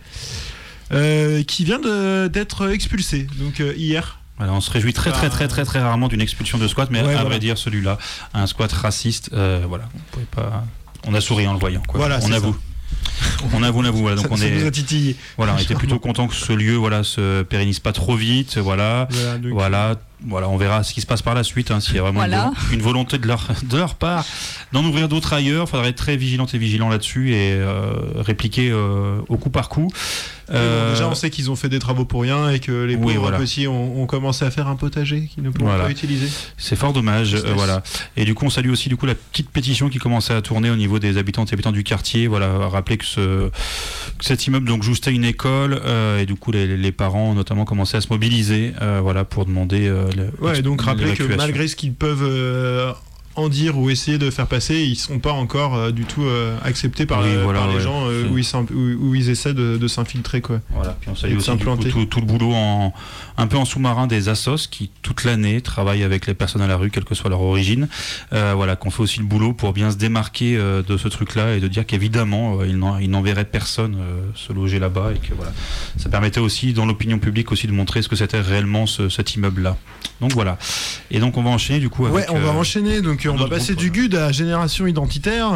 B: euh, qui vient de, d'être expulsé. Donc euh, hier.
C: Voilà, on se réjouit très très très très très rarement d'une expulsion de squat, mais
B: Ouais,
C: à
B: voilà.
C: vrai dire celui-là, un squat raciste, euh, voilà, on pouvait pas, on a souri en le voyant, quoi.
B: Voilà,
C: on
B: c'est
C: avoue.
B: ça.
C: On avoue, on avoue. Voilà, donc
B: ça,
C: on
B: ça
C: est,
B: nous a titillé.
C: voilà, on était plutôt content que ce lieu, voilà, se pérennise pas trop vite, voilà,
B: Voilà, donc,
C: voilà, voilà, on verra ce qui se passe par la suite, hein, s'il y a vraiment
D: Voilà.
C: une, vo- une volonté de leur de leur part d'en ouvrir d'autres ailleurs. Il faudrait être très vigilant et vigilant là-dessus et euh, répliquer euh, au coup par coup.
B: Mais bon,
C: Euh,
B: déjà, on sait qu'ils ont fait des travaux pour rien et que les
C: oui,
B: pauvres
C: voilà.
B: petits ont, ont commencé à faire un potager qu'ils ne pourront
C: Voilà.
B: pas utiliser.
C: C'est fort dommage,
B: Tristesse.
C: euh, voilà. Et du coup, on salue aussi du coup la petite pétition qui commençait à tourner au niveau des habitantes et habitants du quartier. Voilà, rappeler que, ce, que cet immeuble donc juste à une école euh, et du coup les, les parents notamment commençaient à se mobiliser, euh, voilà, pour demander. Euh, le-
B: Ouais, donc rappeler que
C: l'évacuation.
B: malgré ce qu'ils peuvent euh, en dire ou essayer de faire passer, ils sont pas encore euh, du tout euh, acceptés par,
C: Oui,
B: euh,
C: voilà,
B: par les
C: ouais.
B: gens euh,
C: C'est-
B: où, ils s'im- où, où ils essaient de, de s'infiltrer, quoi.
C: Voilà, puis on
B: Et
C: salue
B: de
C: aussi du coup,
B: s'implanter.
C: tout, tout le boulot en, un peu en sous-marin des assos qui toute l'année travaillent avec les personnes à la rue, quelle que soit leur origine. Euh, voilà, qu'on fait aussi le boulot pour bien se démarquer euh, de ce truc-là et de dire qu'évidemment euh, ils n'en- ils n'enverraient personne euh, se loger là-bas et que voilà, ça permettait aussi dans l'opinion publique aussi de montrer ce que c'était réellement ce, cet immeuble-là. Donc voilà. Et donc on va enchaîner du coup avec.
B: Ouais, on va
C: euh,
B: enchaîner. Donc,
C: un
B: on va
C: autre
B: passer
C: groupe,
B: du
C: voilà.
B: G U D à Génération Identitaire.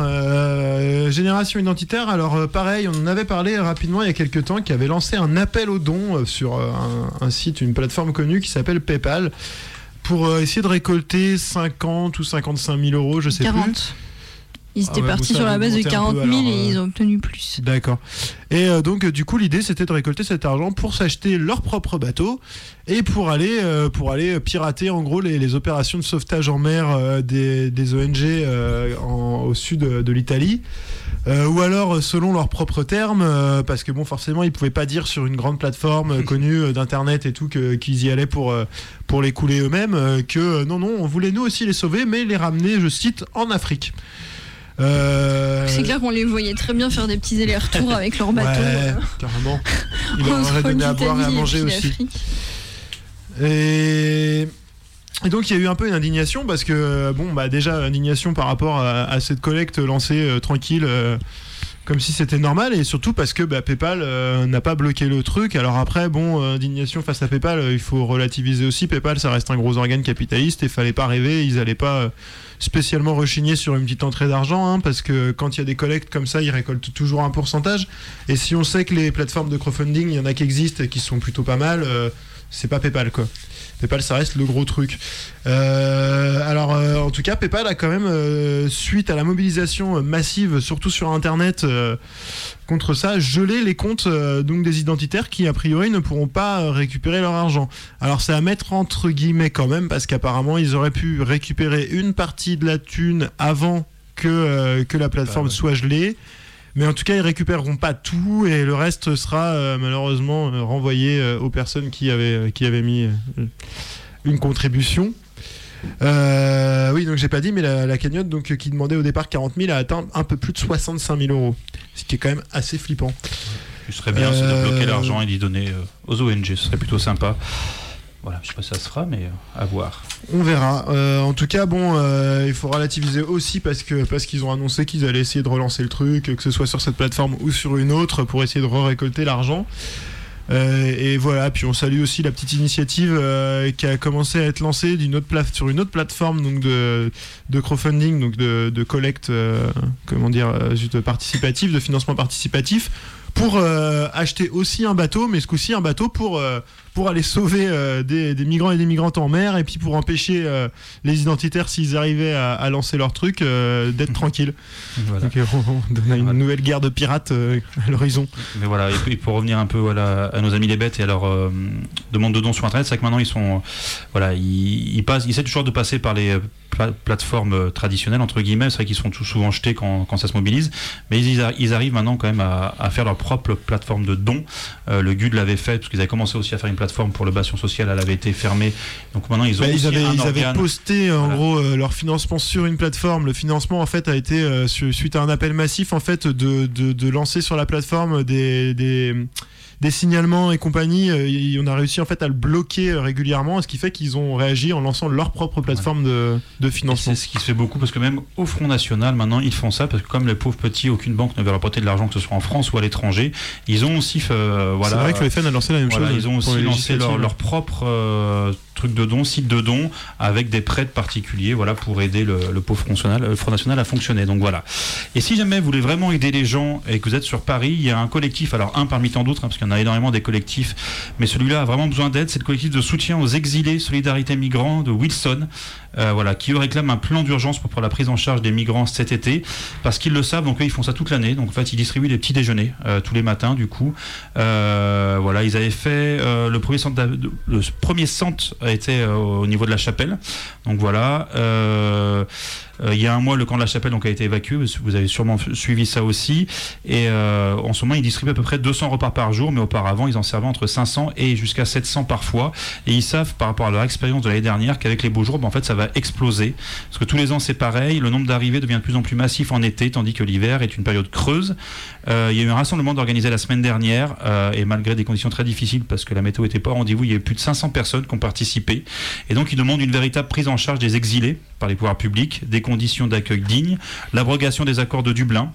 B: Euh, Génération Identitaire, alors euh, pareil, on en avait parlé rapidement il y a quelques temps, qui avait lancé un appel aux dons euh, sur euh, un, un site, une plateforme connue qui s'appelle PayPal, pour euh, essayer de récolter cinquante ou cinquante-cinq mille euros, je sais plus.
D: quarante. Ils étaient
B: Ah ouais,
D: partis
B: bon, ça
D: sur
B: a
D: la base de
B: augmenté un
D: quarante
B: peu,
D: mille
B: alors,
D: et
B: euh,
D: ils ont obtenu plus.
B: D'accord. Et euh, donc euh, du coup l'idée c'était de récolter cet argent pour s'acheter leur propre bateau et pour aller euh, pour aller pirater en gros les, les opérations de sauvetage en mer euh, des, des O N G euh, en- au sud de, de l'Italie. Euh, ou alors euh, selon leurs propres termes, euh, parce que bon forcément ils pouvaient pas dire sur une grande plateforme euh, connue euh, d'internet et tout que, qu'ils y allaient pour, euh, pour les couler eux-mêmes, euh, que euh, non non on voulait nous aussi les sauver mais les ramener, je cite, en Afrique. Euh,
D: C'est clair qu'on les voyait très bien faire des petits allers-retours avec leur bateau.
B: Ouais,
D: euh,
B: carrément. Il leur
D: entre
B: aurait donné à boire et à
D: l'Italie
B: manger
D: puis
B: aussi.
D: l'Afrique.
B: Et... et donc il y a eu un peu une indignation parce que euh, bon bah déjà indignation par rapport à, à cette collecte lancée euh, tranquille euh, comme si c'était normal et surtout parce que bah, PayPal euh, n'a pas bloqué le truc. Alors après bon euh, indignation face à PayPal, euh, il faut relativiser aussi. PayPal ça reste un gros organe capitaliste et fallait pas rêver, ils allaient pas euh, spécialement rechigner sur une petite entrée d'argent hein, parce que quand il y a des collectes comme ça ils récoltent toujours un pourcentage et si on sait que les plateformes de crowdfunding il y en a qui existent et qui sont plutôt pas mal, euh, c'est pas PayPal quoi. PayPal, ça reste le gros truc. Euh, alors, euh, en tout cas, PayPal a quand même, euh, suite à la mobilisation massive, surtout sur Internet, euh, contre ça, gelé les comptes euh, donc des identitaires qui, a priori, ne pourront pas euh, récupérer leur argent. Alors, c'est à mettre entre guillemets quand même, parce qu'apparemment, ils auraient pu récupérer une partie de la thune avant que, euh, que la plateforme
C: Ah ouais.
B: soit gelée. Mais en tout cas, ils récupéreront pas tout et le reste sera euh, malheureusement euh, renvoyé euh, aux personnes qui avaient, euh, qui avaient mis euh, une contribution. Euh, oui, donc j'ai pas dit, mais la, la cagnotte donc, euh, qui demandait au départ quarante mille a atteint un peu plus de soixante-cinq mille euros. Ce qui est quand même assez flippant.
C: Ce serait bien, c'est de
B: Euh,
C: bloquer l'argent et d'y donner euh, aux O N G, ce serait plutôt sympa. Voilà, je sais pas si ça se fera, mais euh, à voir.
B: On verra. Euh, en tout cas, bon, euh, il faut relativiser aussi parce que parce qu'ils ont annoncé qu'ils allaient essayer de relancer le truc, que ce soit sur cette plateforme ou sur une autre, pour essayer de récolter l'argent. Euh, et voilà. Puis on salue aussi la petite initiative euh, qui a commencé à être lancée d'une autre plate sur une autre plateforme donc de de crowdfunding, donc de, de collecte, euh, comment dire, euh, juste participatif, de financement participatif, pour euh, acheter aussi un bateau, mais ce coup-ci un bateau pour euh, pour aller sauver euh, des, des migrants et des migrantes en mer et puis pour empêcher euh, les identitaires s'ils arrivaient à, à lancer leur truc euh, d'être tranquilles.
C: Voilà.
B: Donc euh, on donne une
C: Voilà.
B: nouvelle guerre de pirates euh, à l'horizon.
C: Mais voilà, et puis pour revenir un peu voilà, à nos amis les bêtes et à leur euh, demande de dons sur internet, c'est vrai que maintenant ils sont, euh, voilà, ils, ils passent, ils essaient toujours de passer par les pla- plateformes traditionnelles, entre guillemets. C'est vrai qu'ils sont tout souvent jetés quand, quand ça se mobilise. Mais ils, ils arrivent maintenant quand même à, à faire leur propre plateforme de dons. Euh, le G U D l'avait fait, parce qu'ils avaient commencé aussi à faire une plateforme pour le bastion social. Elle avait été fermée. Donc maintenant, ils ont
B: bah,
C: aussi
B: ils avaient,
C: un
B: ils
C: organe.
B: avaient posté en
C: Voilà.
B: gros euh, leur financement sur une plateforme. Le financement en fait a été euh, su- suite à un appel massif en fait de, de, de lancer sur la plateforme des, des des signalements et compagnie. Euh, on a réussi en fait à le bloquer euh, régulièrement, ce qui fait qu'ils ont réagi en lançant leur propre plateforme de, de
C: Et
B: financement.
C: c'est ce qui se fait beaucoup, parce que même au Front National, maintenant, ils font ça, parce que comme les pauvres petits, aucune banque ne veut leur prêter de l'argent, que ce soit en France ou à l'étranger, ils ont aussi fait, euh, voilà,
B: C'est vrai que le F N a lancé la même
C: voilà,
B: chose.
C: ils ont
B: pour
C: aussi
B: les
C: lancé leur,
B: législatives.
C: leur propre euh, truc de don, site de don, avec des prêts particuliers, voilà, pour aider le, le pauvre Front National, le Front National à fonctionner. Donc voilà. Et si jamais vous voulez vraiment aider les gens et que vous êtes sur Paris, il y a un collectif, alors un parmi tant d'autres, hein, parce qu'il y en a énormément des collectifs, mais celui-là a vraiment besoin d'aide. C'est le collectif de soutien aux exilés, Solidarité Migrants de Wilson, euh, voilà, qui eux réclament un plan d'urgence pour, pour la prise en charge des migrants cet été, parce qu'ils le savent. Donc eux, ils font ça toute l'année. Donc en fait, ils distribuent des petits déjeuners euh, tous les matins. Du coup, euh, voilà, ils avaient fait euh, le premier centre, le premier centre a été euh, au niveau de la Chapelle. Donc voilà. Euh, Euh, il y a un mois, le camp de la Chapelle donc, a été évacué. Vous avez sûrement suivi ça aussi. Et euh, en ce moment, ils distribuent à peu près deux cents repas par jour, mais auparavant, ils en servaient entre cinq cents et jusqu'à sept cents parfois. Et ils savent, par rapport à leur expérience de l'année dernière, qu'avec les beaux jours, ben, en fait, ça va exploser. Parce que tous les ans, c'est pareil. Le nombre d'arrivées devient de plus en plus massif en été, tandis que l'hiver est une période creuse. Euh, il y a eu un rassemblement organisé la semaine dernière, euh, et malgré des conditions très difficiles, parce que la météo n'était pas au rendez-vous, il y a eu plus de cinq cents personnes qui ont participé. Et donc, ils demandent une véritable prise en charge des exilés par les pouvoirs publics, des conditions d'accueil dignes, l'abrogation des accords de Dublin.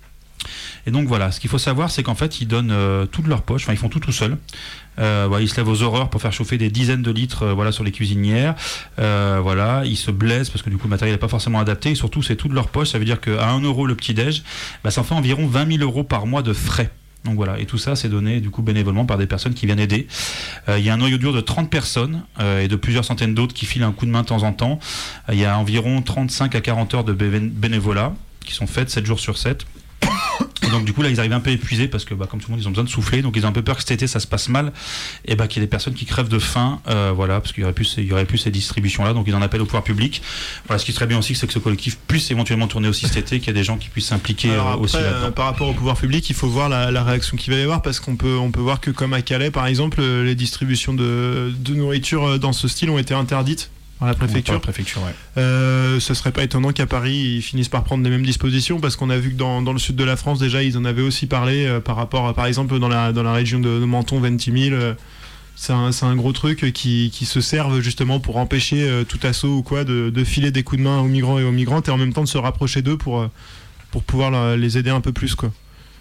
C: Et donc voilà, ce qu'il faut savoir, c'est qu'en fait, ils donnent euh, tout de leur poche, enfin ils font tout tout seuls. Euh, voilà, ils se lèvent aux horreurs pour faire chauffer des dizaines de litres euh, voilà, sur les cuisinières. Euh, voilà, ils se blessent parce que du coup le matériel n'est pas forcément adapté. Et surtout, c'est tout de leur poche. Ça veut dire qu'à un euro le petit-déj, bah, ça en fait environ vingt mille euros par mois de frais. Donc voilà, et tout ça c'est donné du coup bénévolement par des personnes qui viennent aider. Il euh, y a un noyau dur de trente personnes euh, et de plusieurs centaines d'autres qui filent un coup de main de temps en temps. Il euh, y a environ trente-cinq à quarante heures de bé- bénévolat qui sont faites sept jours sur sept. Et donc du coup là ils arrivent un peu épuisés parce que bah, comme tout le monde ils ont besoin de souffler, donc ils ont un peu peur que cet été ça se passe mal et bah, qu'il y ait des personnes qui crèvent de faim, euh, voilà, parce qu'il y aurait plus il y aurait plus ces distributions là, donc ils en appellent au pouvoir public. Voilà, ce qui serait bien aussi, c'est que ce collectif puisse éventuellement tourner aussi cet été, qu'il y a des gens qui puissent s'impliquer
B: Alors
C: euh,
B: après,
C: aussi là-dedans.
B: euh, par rapport au pouvoir public, il faut voir la, la réaction qu'il va y avoir, parce qu'on peut, on peut voir que comme à Calais par exemple, euh, les distributions de, de nourriture euh, dans ce style ont été interdites par la préfecture.
C: Ouais, par la préfecture, ouais.
B: Euh, ce serait pas étonnant qu'à Paris ils finissent par prendre les mêmes dispositions, parce qu'on a vu que dans, dans le sud de la France déjà ils en avaient aussi parlé euh, par rapport à, par exemple dans la, dans la région de, de Menton, Ventimille. Euh, c'est un, c'est un gros truc qui, qui se servent justement pour empêcher euh, tout assaut ou quoi de, de filer des coups de main aux migrants et aux migrantes, et en même temps de se rapprocher d'eux pour, euh, pour pouvoir la- les aider un peu plus, quoi.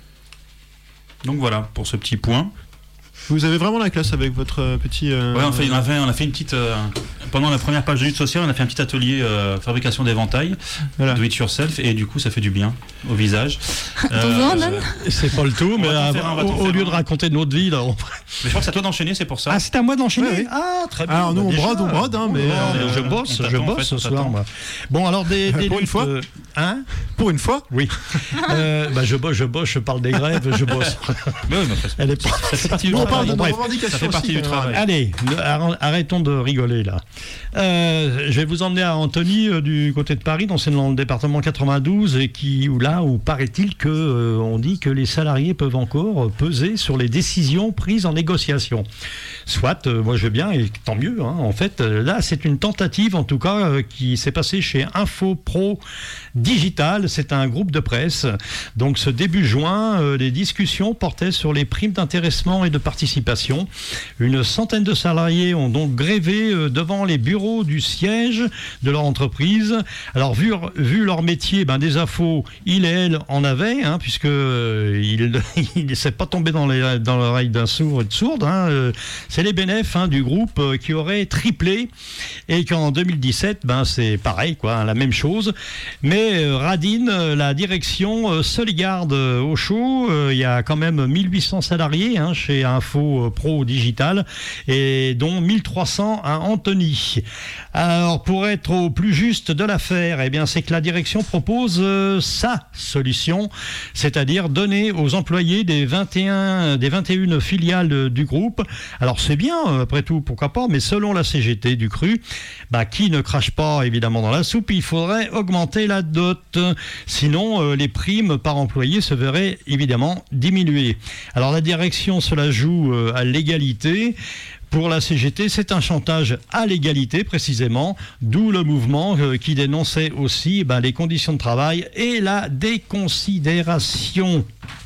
C: Donc voilà pour ce petit point.
B: Vous avez vraiment la classe avec votre euh, petit... euh,
C: Ouais, on, fait, on, a fait, on a fait une petite. Euh, pendant la première page de lutte sociale, on a fait un petit atelier euh, fabrication d'éventails,
B: Voilà.
C: do it yourself, et du coup, ça fait du bien au visage.
D: Bonjour, Dan.
A: C'est pas le tout, mais
C: va
A: euh,
C: t'en faire un, on va t'en
A: au, au
C: faire
A: lieu
C: un.
A: de raconter notre vie, là, on...
C: Mais je crois que c'est à toi d'enchaîner, c'est pour ça.
A: Ah, c'est à moi d'enchaîner.
B: Ouais, ouais.
A: Ah, très bien.
B: Alors, nous,
A: bah,
B: on
A: déjà.
B: brode, on brode, hein, mais,
A: Non,
B: euh,
A: mais je
C: on
A: bosse,
C: t'attend,
A: je
C: en
A: bosse
C: fait,
A: ce
C: on
A: soir,
C: t'attend.
A: moi. Bon, alors des, des
B: Pour une
A: luttes,
B: fois
A: euh, hein
B: Pour une fois.
A: Oui. euh, bah, je bosse, je bosse, je parle des grèves, je bosse.
C: Mais oui, mais après,
A: Elle est pas...
C: ça fait partie du
B: On
C: travail.
B: parle de
A: bref,
B: revendications
C: ça fait partie
B: aussi,
C: du
B: quand même.
C: travail.
A: Allez, ne- arr- arrêtons de rigoler là. Euh, je vais vous emmener à Antony euh, du côté de Paris, donc c'est dans le département quatre-vingt-douze, et qui, où là où paraît-il que euh, on dit que les salariés peuvent encore euh, peser sur les décisions prises en négociation. Soit, euh, moi je veux bien, et tant mieux. Hein. En fait, euh, là c'est une tentative en tout cas euh, qui s'est passée chez Info Pro Digital. C'est un groupe de presse. Donc ce début juin, euh, les discussions portaient sur les primes d'intéressement et de participation. Une centaine de salariés ont donc grévé euh, devant les bureaux du siège de leur entreprise. Alors vu, vu leur métier, ben, des infos, il et elle en avaient, hein, puisque euh, il ne s'est pas tombé dans, les, dans l'oreille d'un sourd et de sourde. Hein, euh, c'est les bénéfices hein, du groupe euh, qui auraient triplé, et qu'en deux mille dix-sept, ben, c'est pareil, quoi, hein, la même chose. Mais euh, Radine, euh, la direction euh, se les garde euh, au chaud. Euh, il y a quand même mille huit cents salariés hein, chez Info euh, Pro Digital, et dont mille trois cents à Antony. Alors pour être au plus juste de l'affaire, eh bien c'est que la direction propose euh, sa solution, c'est-à-dire donner aux employés des vingt et un, des vingt et une filiales du groupe. Alors c'est bien, après tout, pourquoi pas, mais selon la C G T du cru, bah, qui ne crache pas évidemment dans la soupe, il faudrait augmenter la dot. Sinon, euh, les primes par employé se verraient évidemment diminuer. Alors la direction, cela joue euh, à l'égalité. Pour la C G T, c'est un chantage à l'égalité précisément, d'où le mouvement euh, qui dénonçait aussi ben, les conditions de travail et la déconsidération.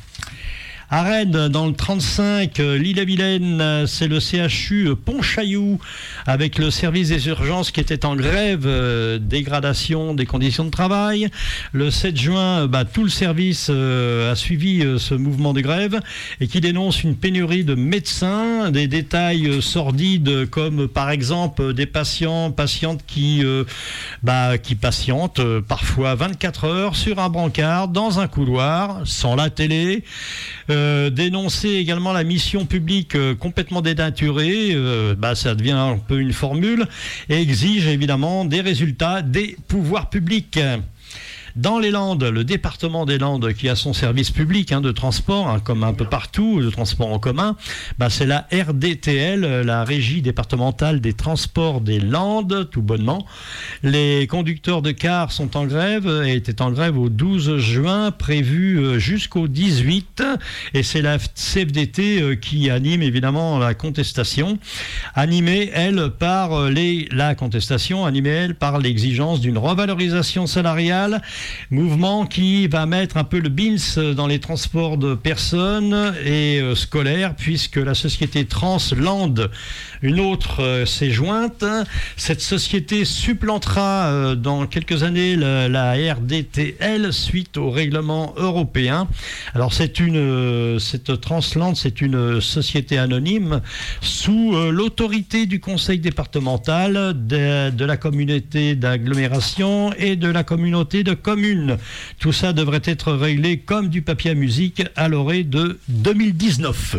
A: À Rennes, dans le trente-cinq, l'Ille-et-Vilaine, c'est le C H U Pontchaillou avec le service des urgences qui était en grève, euh, dégradation des conditions de travail. Le sept juin, bah, tout le service euh, a suivi euh, ce mouvement de grève et qui dénonce une pénurie de médecins, des détails euh, sordides comme par exemple des patients, patientes qui, euh, bah, qui patientent euh, parfois vingt-quatre heures sur un brancard, dans un couloir, sans la télé. Euh, dénoncer également la mission publique euh, complètement dénaturée, euh, bah, ça devient un peu une formule, et exige évidemment des résultats des pouvoirs publics. Dans les Landes, le département des Landes qui a son service public hein, de transport, hein, comme un peu partout, de transport en commun, bah, c'est la R D T L, la Régie départementale des transports des Landes, tout bonnement. Les conducteurs de cars sont en grève et étaient en grève au douze juin, prévu jusqu'au dix-huit, et c'est la C F D T qui anime évidemment la contestation, animée elle par les, la contestation, animée elle par l'exigence d'une revalorisation salariale. Mouvement qui va mettre un peu le bins dans les transports de personnes et euh, scolaires, puisque la société Transland, une autre, euh, s'est jointe. Cette société supplantera euh, dans quelques années la, la R D T L suite au règlement européen. Alors c'est une, euh, cette Transland, c'est une société anonyme sous euh, l'autorité du conseil départemental, de, de la communauté d'agglomération et de la communauté de communes. Tout ça devrait être réglé comme du papier à musique à l'orée de deux mille dix-neuf.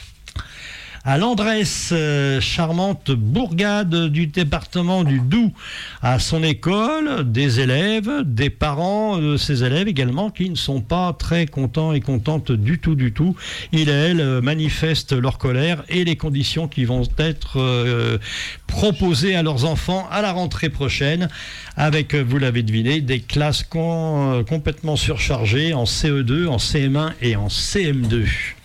A: À Landresse, euh, charmante bourgade du département du Doubs, à son école, des élèves, des parents de ces élèves également qui ne sont pas très contents et contentes du tout, du tout. Ils et elles manifestent leur colère et les conditions qui vont être euh, proposées à leurs enfants à la rentrée prochaine, avec, vous l'avez deviné, des classes con, euh, complètement surchargées en C E deux, en C M un et en C M deux.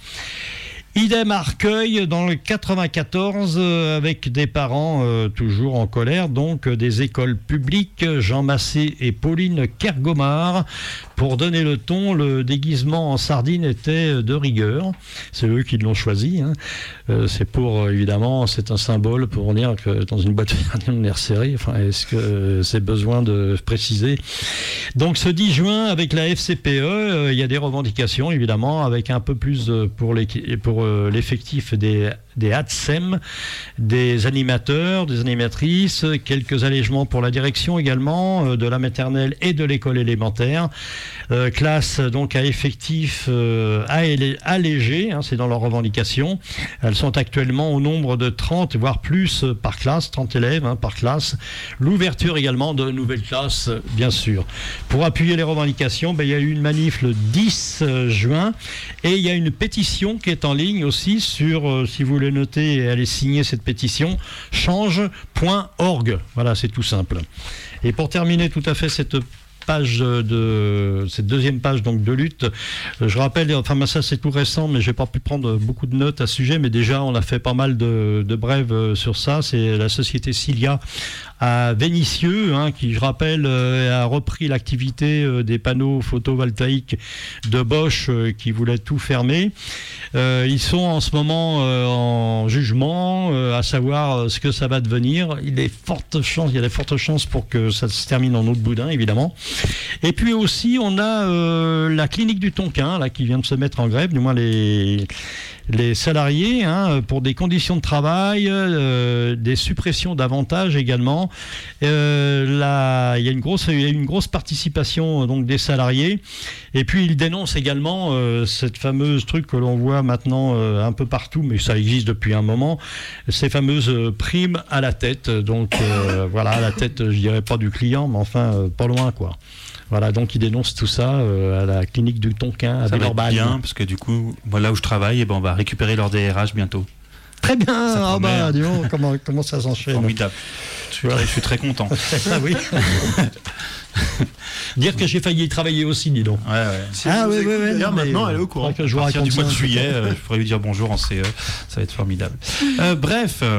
A: Idem à Arcueil dans le quatre-vingt-quatorze euh, avec des parents euh, toujours en colère, donc euh, des écoles publiques, Jean Massé et Pauline Kergomar. Pour donner le ton, le déguisement en sardine était de rigueur. C'est eux qui l'ont choisi. Hein. Euh, c'est pour, euh, évidemment, c'est un symbole pour dire que dans une boîte on est resserré. Enfin, est-ce que euh, c'est besoin de préciser? Donc ce dix juin, avec la F C P E, euh, il y a des revendications, évidemment, avec un peu plus euh, pour les pour euh, l'effectif des des A T S E M, des animateurs, des animatrices, quelques allègements pour la direction également, euh, de la maternelle et de l'école élémentaire. Euh, classe donc à effectif euh, allégé, hein, c'est dans leurs revendications. Elles sont actuellement au nombre de trente, voire plus par classe, trente élèves hein, par classe. L'ouverture également de nouvelles classes, bien sûr. Pour appuyer les revendications, ben, il y a eu une manif le dix juin et il y a une pétition qui est en ligne aussi sur, euh, si vous voulez noter et aller signer cette pétition, change point org. Voilà, c'est tout simple. Et pour terminer tout à fait cette page de cette deuxième page donc de lutte, je rappelle, enfin ça c'est tout récent, mais j'ai pas pu prendre beaucoup de notes à ce sujet, mais déjà on a fait pas mal de, de brèves sur ça. C'est la société Cilia à Vénissieux, hein, qui, je rappelle, euh, a repris l'activité euh, des panneaux photovoltaïques de Bosch euh, qui voulait tout fermer. Euh, ils sont en ce moment euh, en jugement, euh, à savoir euh, ce que ça va devenir. Il est forte chance, il y a des fortes chances pour que ça se termine en eau de boudin, évidemment. Et puis aussi, on a euh, la clinique du Tonkin, là, qui vient de se mettre en grève, du moins les... les salariés, hein, pour des conditions de travail, euh, des suppressions d'avantages également. Euh, là, il y a une grosse, il y a une grosse participation donc des salariés. Et puis ils dénoncent également euh, cette fameuse truc que l'on voit maintenant euh, un peu partout, mais ça existe depuis un moment, ces fameuses primes à la tête. Donc euh, voilà, à la tête, je dirais pas du client, mais enfin euh, pas loin quoi. Voilà, donc il dénonce tout ça euh, à la clinique du Tonkin à
C: Ça va être
A: Villeurbanne.
C: bien, parce que du coup, moi, là où je travaille, eh ben, on va récupérer leur D R H bientôt.
A: Très bien,
C: Ça
A: ah
C: promet,
A: bah,
C: hein.
A: dis donc, comment, comment ça s'enchaîne.
C: Formidable. Je suis, très, je suis très content.
A: Ah oui. Dire que j'ai failli y travailler aussi, dis donc.
C: Ouais, ouais.
B: Si
A: Ah
B: elle nous
A: oui,
B: écoute,
A: oui, oui.
B: d'ailleurs,
A: non, mais,
B: maintenant, elle est
A: euh,
B: au courant.
A: faudrait que je vous
C: À partir du
A: raconte
C: mois de
A: ça.
C: juillet, euh, je pourrais lui dire bonjour en C E. Ça va être formidable. Euh, bref. Euh,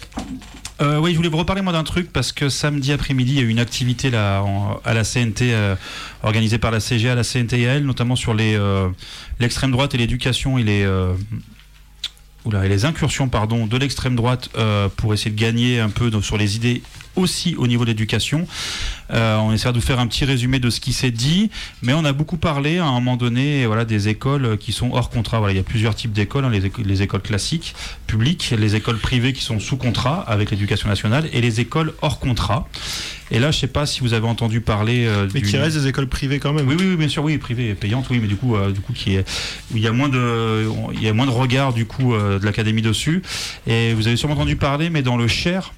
C: euh, oui, je voulais vous reparler moi d'un truc parce que samedi après-midi, il y a eu une activité là, en, à la C N T euh, organisée par la C G à la C N T I A L, notamment sur les, euh, l'extrême droite et l'éducation et les, euh, oula, et les incursions pardon, de l'extrême droite euh, pour essayer de gagner un peu sur les idées aussi au niveau de l'éducation. Euh, on essaie de vous faire un petit résumé de ce qui s'est dit, mais on a beaucoup parlé à un moment donné voilà, des écoles qui sont hors contrat. Voilà, il y a plusieurs types d'écoles, hein, les, éco- les écoles classiques, publiques, les écoles privées qui sont sous contrat avec l'éducation nationale et les écoles hors contrat. Et là, je ne sais pas si vous avez entendu parler... Euh,
B: Mais
C: d'une-
B: qui reste des écoles privées quand même.
C: oui, oui, oui, bien sûr, oui, privée et payante, oui, mais du coup, euh, du coup, qui est, où il y a moins de, il y a moins de regard du coup euh, de l'académie dessus. Et vous avez sûrement entendu parler, mais dans le Cher,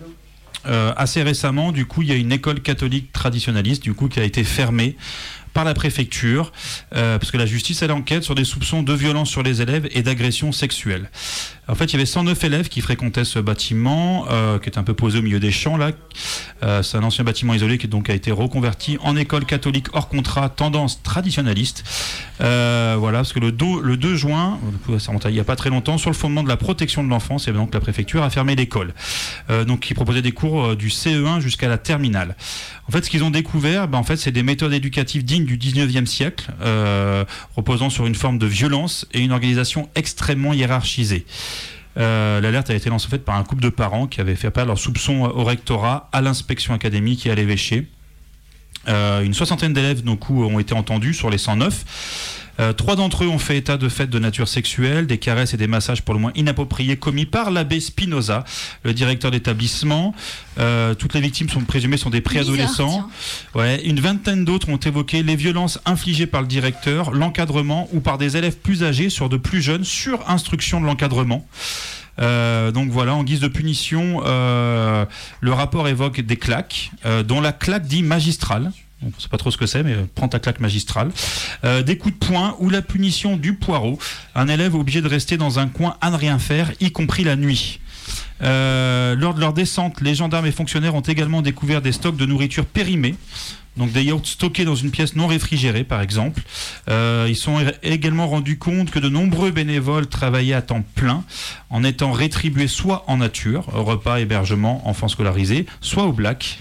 C: euh, assez récemment, du coup, il y a une école catholique traditionnaliste, du coup, qui a été fermée par la préfecture, euh, parce que la justice elle enquête sur des soupçons de violence sur les élèves et d'agression sexuelle. En fait, il y avait cent neuf élèves qui fréquentaient ce bâtiment, euh, qui est un peu posé au milieu des champs là. Euh, c'est un ancien bâtiment isolé qui donc a été reconverti en école catholique hors contrat, tendance traditionnaliste. Euh, voilà, parce que le, do, le deux juin, ça remonte à il n'y a pas très longtemps, sur le fondement de la protection de l'enfance, et donc la préfecture a fermé l'école. Euh, donc, qui proposait des cours euh, du C E un jusqu'à la terminale. En fait, ce qu'ils ont découvert, ben, en fait, c'est des méthodes éducatives dignes du dix-neuvième siècle, euh, reposant sur une forme de violence et une organisation extrêmement hiérarchisée. Euh, l'alerte a été lancée en fait, par un couple de parents qui avaient fait appel à leurs soupçons au rectorat, à l'inspection académique et à l'évêché. Euh, une soixantaine d'élèves donc, ont été entendus sur les cent neuf. Euh, trois d'entre eux ont fait état de faits de nature sexuelle, des caresses et des massages pour le moins inappropriés commis par l'abbé Spinoza, le directeur d'établissement. Euh, toutes les victimes sont présumées sont des préadolescents. Ouais, une vingtaine d'autres ont évoqué les violences infligées par le directeur, l'encadrement ou par des élèves plus âgés sur de plus jeunes sur instruction de l'encadrement. Euh, donc voilà, en guise de punition, euh, le rapport évoque des claques, euh, dont la claque dit magistrale. On ne sait pas trop ce que c'est, mais euh, prends ta claque magistrale. Euh, des coups de poing ou la punition du poireau. Un élève obligé de rester dans un coin à ne rien faire, y compris la nuit. Euh, lors de leur descente, les gendarmes et fonctionnaires ont également découvert des stocks de nourriture périmés. Donc des yaourts stockés dans une pièce non réfrigérée, par exemple. Euh, ils sont également rendus compte que de nombreux bénévoles travaillaient à temps plein, en étant rétribués soit en nature, repas, hébergement, enfants scolarisés, soit au black.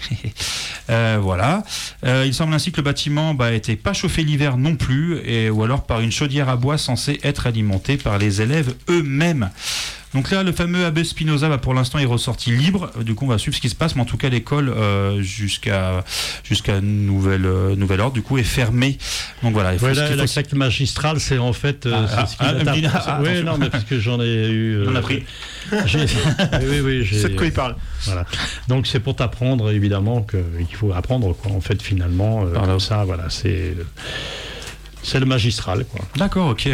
C: euh, voilà. Euh, il semble ainsi que le bâtiment bah, n'était pas chauffé l'hiver non plus, et, ou alors par une chaudière à bois censée être alimentée par les élèves eux-mêmes. Donc là, le fameux abbé Spinoza, bah, pour l'instant, est ressorti libre. Du coup, on va suivre ce qui se passe, mais en tout cas, l'école, euh, jusqu'à jusqu'à nouvel euh, nouvel ordre, du coup, est fermée. Donc voilà. Il faut,
A: Ouais,
C: ce
A: la,
C: qu'il faut-
A: la claque magistrale, c'est en fait. euh,
C: Ah,
A: c'est ce qui
C: ah,
A: m'attaque.
C: ah, ah,
A: oui,
C: attention.
A: non, mais parce que j'en ai eu. euh,
C: On a pris.
A: j'ai- oui, oui, j'ai.
B: C'est de quoi il parle.
A: Voilà. Donc c'est pour t'apprendre évidemment que- qu'il faut apprendre quoi. En fait, finalement, euh,
C: Par là.
A: comme ça, voilà, c'est c'est le magistral quoi.
C: D'accord, ok.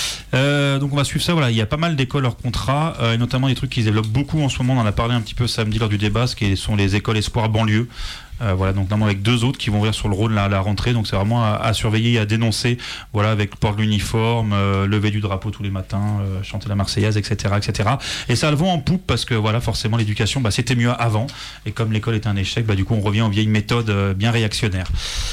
C: Euh, donc on va suivre ça. Voilà, il y a pas mal d'écoles hors contrat, euh, et notamment des trucs qui se développent beaucoup en ce moment. On en a parlé un petit peu samedi lors du débat, ce qui sont les écoles espoir banlieue. Euh, voilà, donc notamment avec deux autres qui vont ouvrir sur le Rhône à la rentrée. Donc c'est vraiment à, à surveiller et à dénoncer. Voilà, avec port de l'uniforme, euh, lever du drapeau tous les matins, euh, chanter la Marseillaise, et cetera, et cetera. Et ça le vend en poupe parce que voilà, forcément l'éducation, bah, c'était mieux avant. Et comme l'école est un échec, bah, du coup on revient aux vieilles méthodes euh, bien réactionnaires.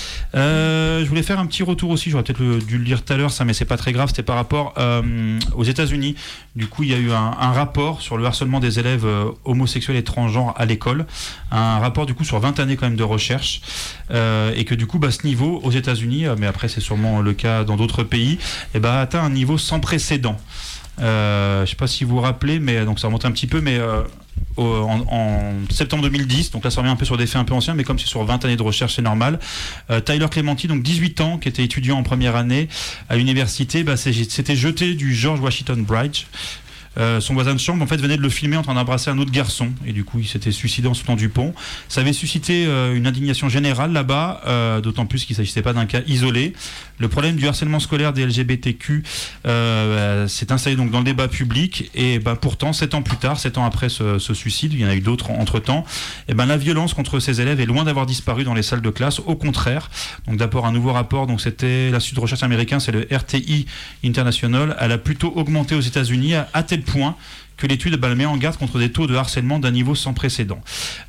C: Euh, je voulais faire un petit retour aussi, j'aurais peut-être le- dû le lire tout à l'heure, ça, mais c'est pas très grave. C'était par rapport euh, aux États-Unis. Du coup, il y a eu un, un rapport sur le harcèlement des élèves euh, homosexuels et transgenres à l'école. Un rapport du coup sur vingt années quand même de recherche, euh, et que du coup, bah, ce niveau aux États-Unis, euh, mais après c'est sûrement le cas dans d'autres pays, et bah, a atteint un niveau sans précédent. Euh, je sais pas si vous vous rappelez, mais donc ça remonte un petit peu, mais euh, au, en, en septembre deux mille dix, donc là ça revient un peu sur des faits un peu anciens, mais comme c'est sur vingt années de recherche, c'est normal. Euh, Tyler Clementi, donc dix-huit ans, qui était étudiant en première année à l'université, bah, c'est- s'était jeté du George Washington Bridge. Euh, son voisin de chambre en fait venait de le filmer en train d'embrasser un autre garçon et du coup il s'était suicidé en sautant du pont. Ça avait suscité euh, une indignation générale là-bas, euh, d'autant plus qu'il ne s'agissait pas d'un cas isolé. Le problème du harcèlement scolaire des L G B T Q euh, s'est installé donc dans le débat public et ben, pourtant sept ans plus tard, sept ans après ce, ce suicide, il y en a eu d'autres entre temps, et ben, la violence contre ces élèves est loin d'avoir disparu dans les salles de classe, au contraire. Donc d'abord un nouveau rapport, donc c'était l'Institut de recherche américain, c'est le R T I International, elle a plutôt augmenté aux États-Unis à, à tel point que l'étude bah, met en garde contre des taux de harcèlement d'un niveau sans précédent.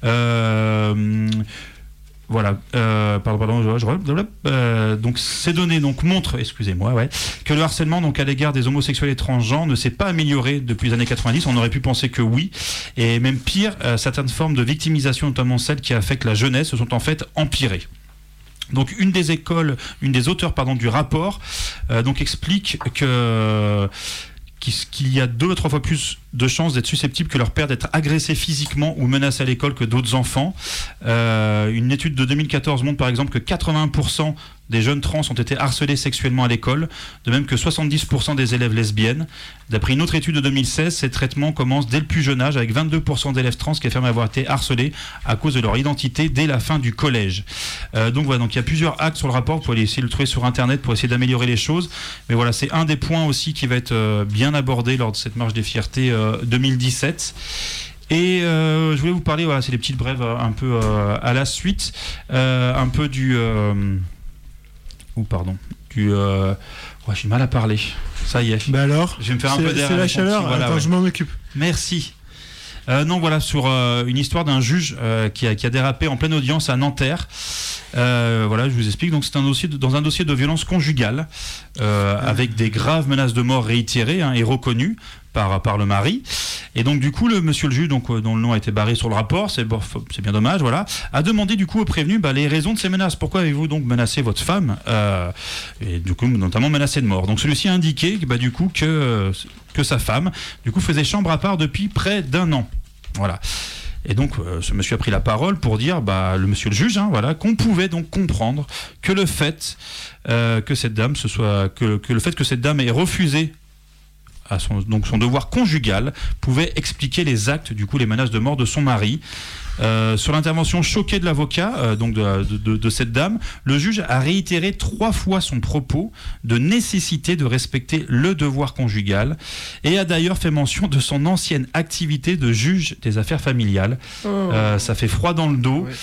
C: Euh, Voilà, euh, pardon, pardon, je, je, euh, donc ces données donc montrent, excusez-moi, ouais, que le harcèlement donc à l'égard des homosexuels et transgenres ne s'est pas amélioré depuis les années quatre-vingt-dix. On aurait pu penser que oui, et même pire, euh, certaines formes de victimisation, notamment celles qui affectent la jeunesse, se sont en fait empirées. Donc une des écoles, une des auteurs pardon du rapport, euh, donc explique que qu'il y a deux ou trois fois plus de chances d'être susceptibles que leur père d'être agressé physiquement ou menacé à l'école que d'autres enfants. Euh, une étude de deux mille quatorze montre par exemple que quatre-vingts pour cent des jeunes trans ont été harcelés sexuellement à l'école, de même que soixante-dix pour cent des élèves lesbiennes. D'après une autre étude de deux mille seize, ces traitements commencent dès le plus jeune âge, avec vingt-deux pour cent d'élèves trans qui affirment avoir été harcelés à cause de leur identité dès la fin du collège. Euh, donc voilà, donc il y a plusieurs actes sur le rapport, vous pouvez essayer de le trouver sur internet pour essayer d'améliorer les choses. Mais voilà, c'est un des points aussi qui va être euh, bien abordé lors de cette marche des fiertés euh, deux mille dix-sept. Et euh, je voulais vous parler, voilà, c'est des petites brèves euh, un peu euh, à la suite, euh, un peu du... Euh, ou pardon, du... Euh, ouais, j'ai mal à parler, ça y est.
B: Bah alors,
C: je vais me faire un peu d'air.
B: C'est la chaleur,
C: voilà,
B: attends,
C: ouais.
B: je m'en occupe.
C: Merci. Euh, non, voilà, sur euh, une histoire d'un juge euh, qui, a, qui a dérapé en pleine audience à Nanterre. Euh, voilà, je vous explique. Donc, c'est un dossier de, dans un dossier de violence conjugale euh, avec des graves menaces de mort réitérées hein, et reconnues par, par le mari. Et donc, du coup, le monsieur le juge, donc, euh, dont le nom a été barré sur le rapport, c'est, bon, c'est bien dommage, voilà, a demandé du coup au prévenu bah, les raisons de ces menaces. Pourquoi avez-vous donc menacé votre femme euh, et du coup, notamment menacé de mort. Donc, celui-ci a indiqué bah, du coup que, euh, que sa femme, du coup, faisait chambre à part depuis près d'un an. Voilà. Et donc, euh, ce monsieur a pris la parole pour dire, bah, le monsieur le juge, hein, voilà, qu'on pouvait donc comprendre que le fait euh, que cette dame, ce soit, que, que le fait que cette dame ait refusé à son, donc son devoir conjugal pouvait expliquer les actes, du coup, les menaces de mort de son mari. Euh, sur l'intervention choquée de l'avocat, euh, donc de, de, de cette dame, le juge a réitéré trois fois son propos de nécessité de respecter le devoir conjugal et a d'ailleurs fait mention de son ancienne activité de juge des affaires familiales. Oh. Euh, ça fait froid dans le dos. Ouais.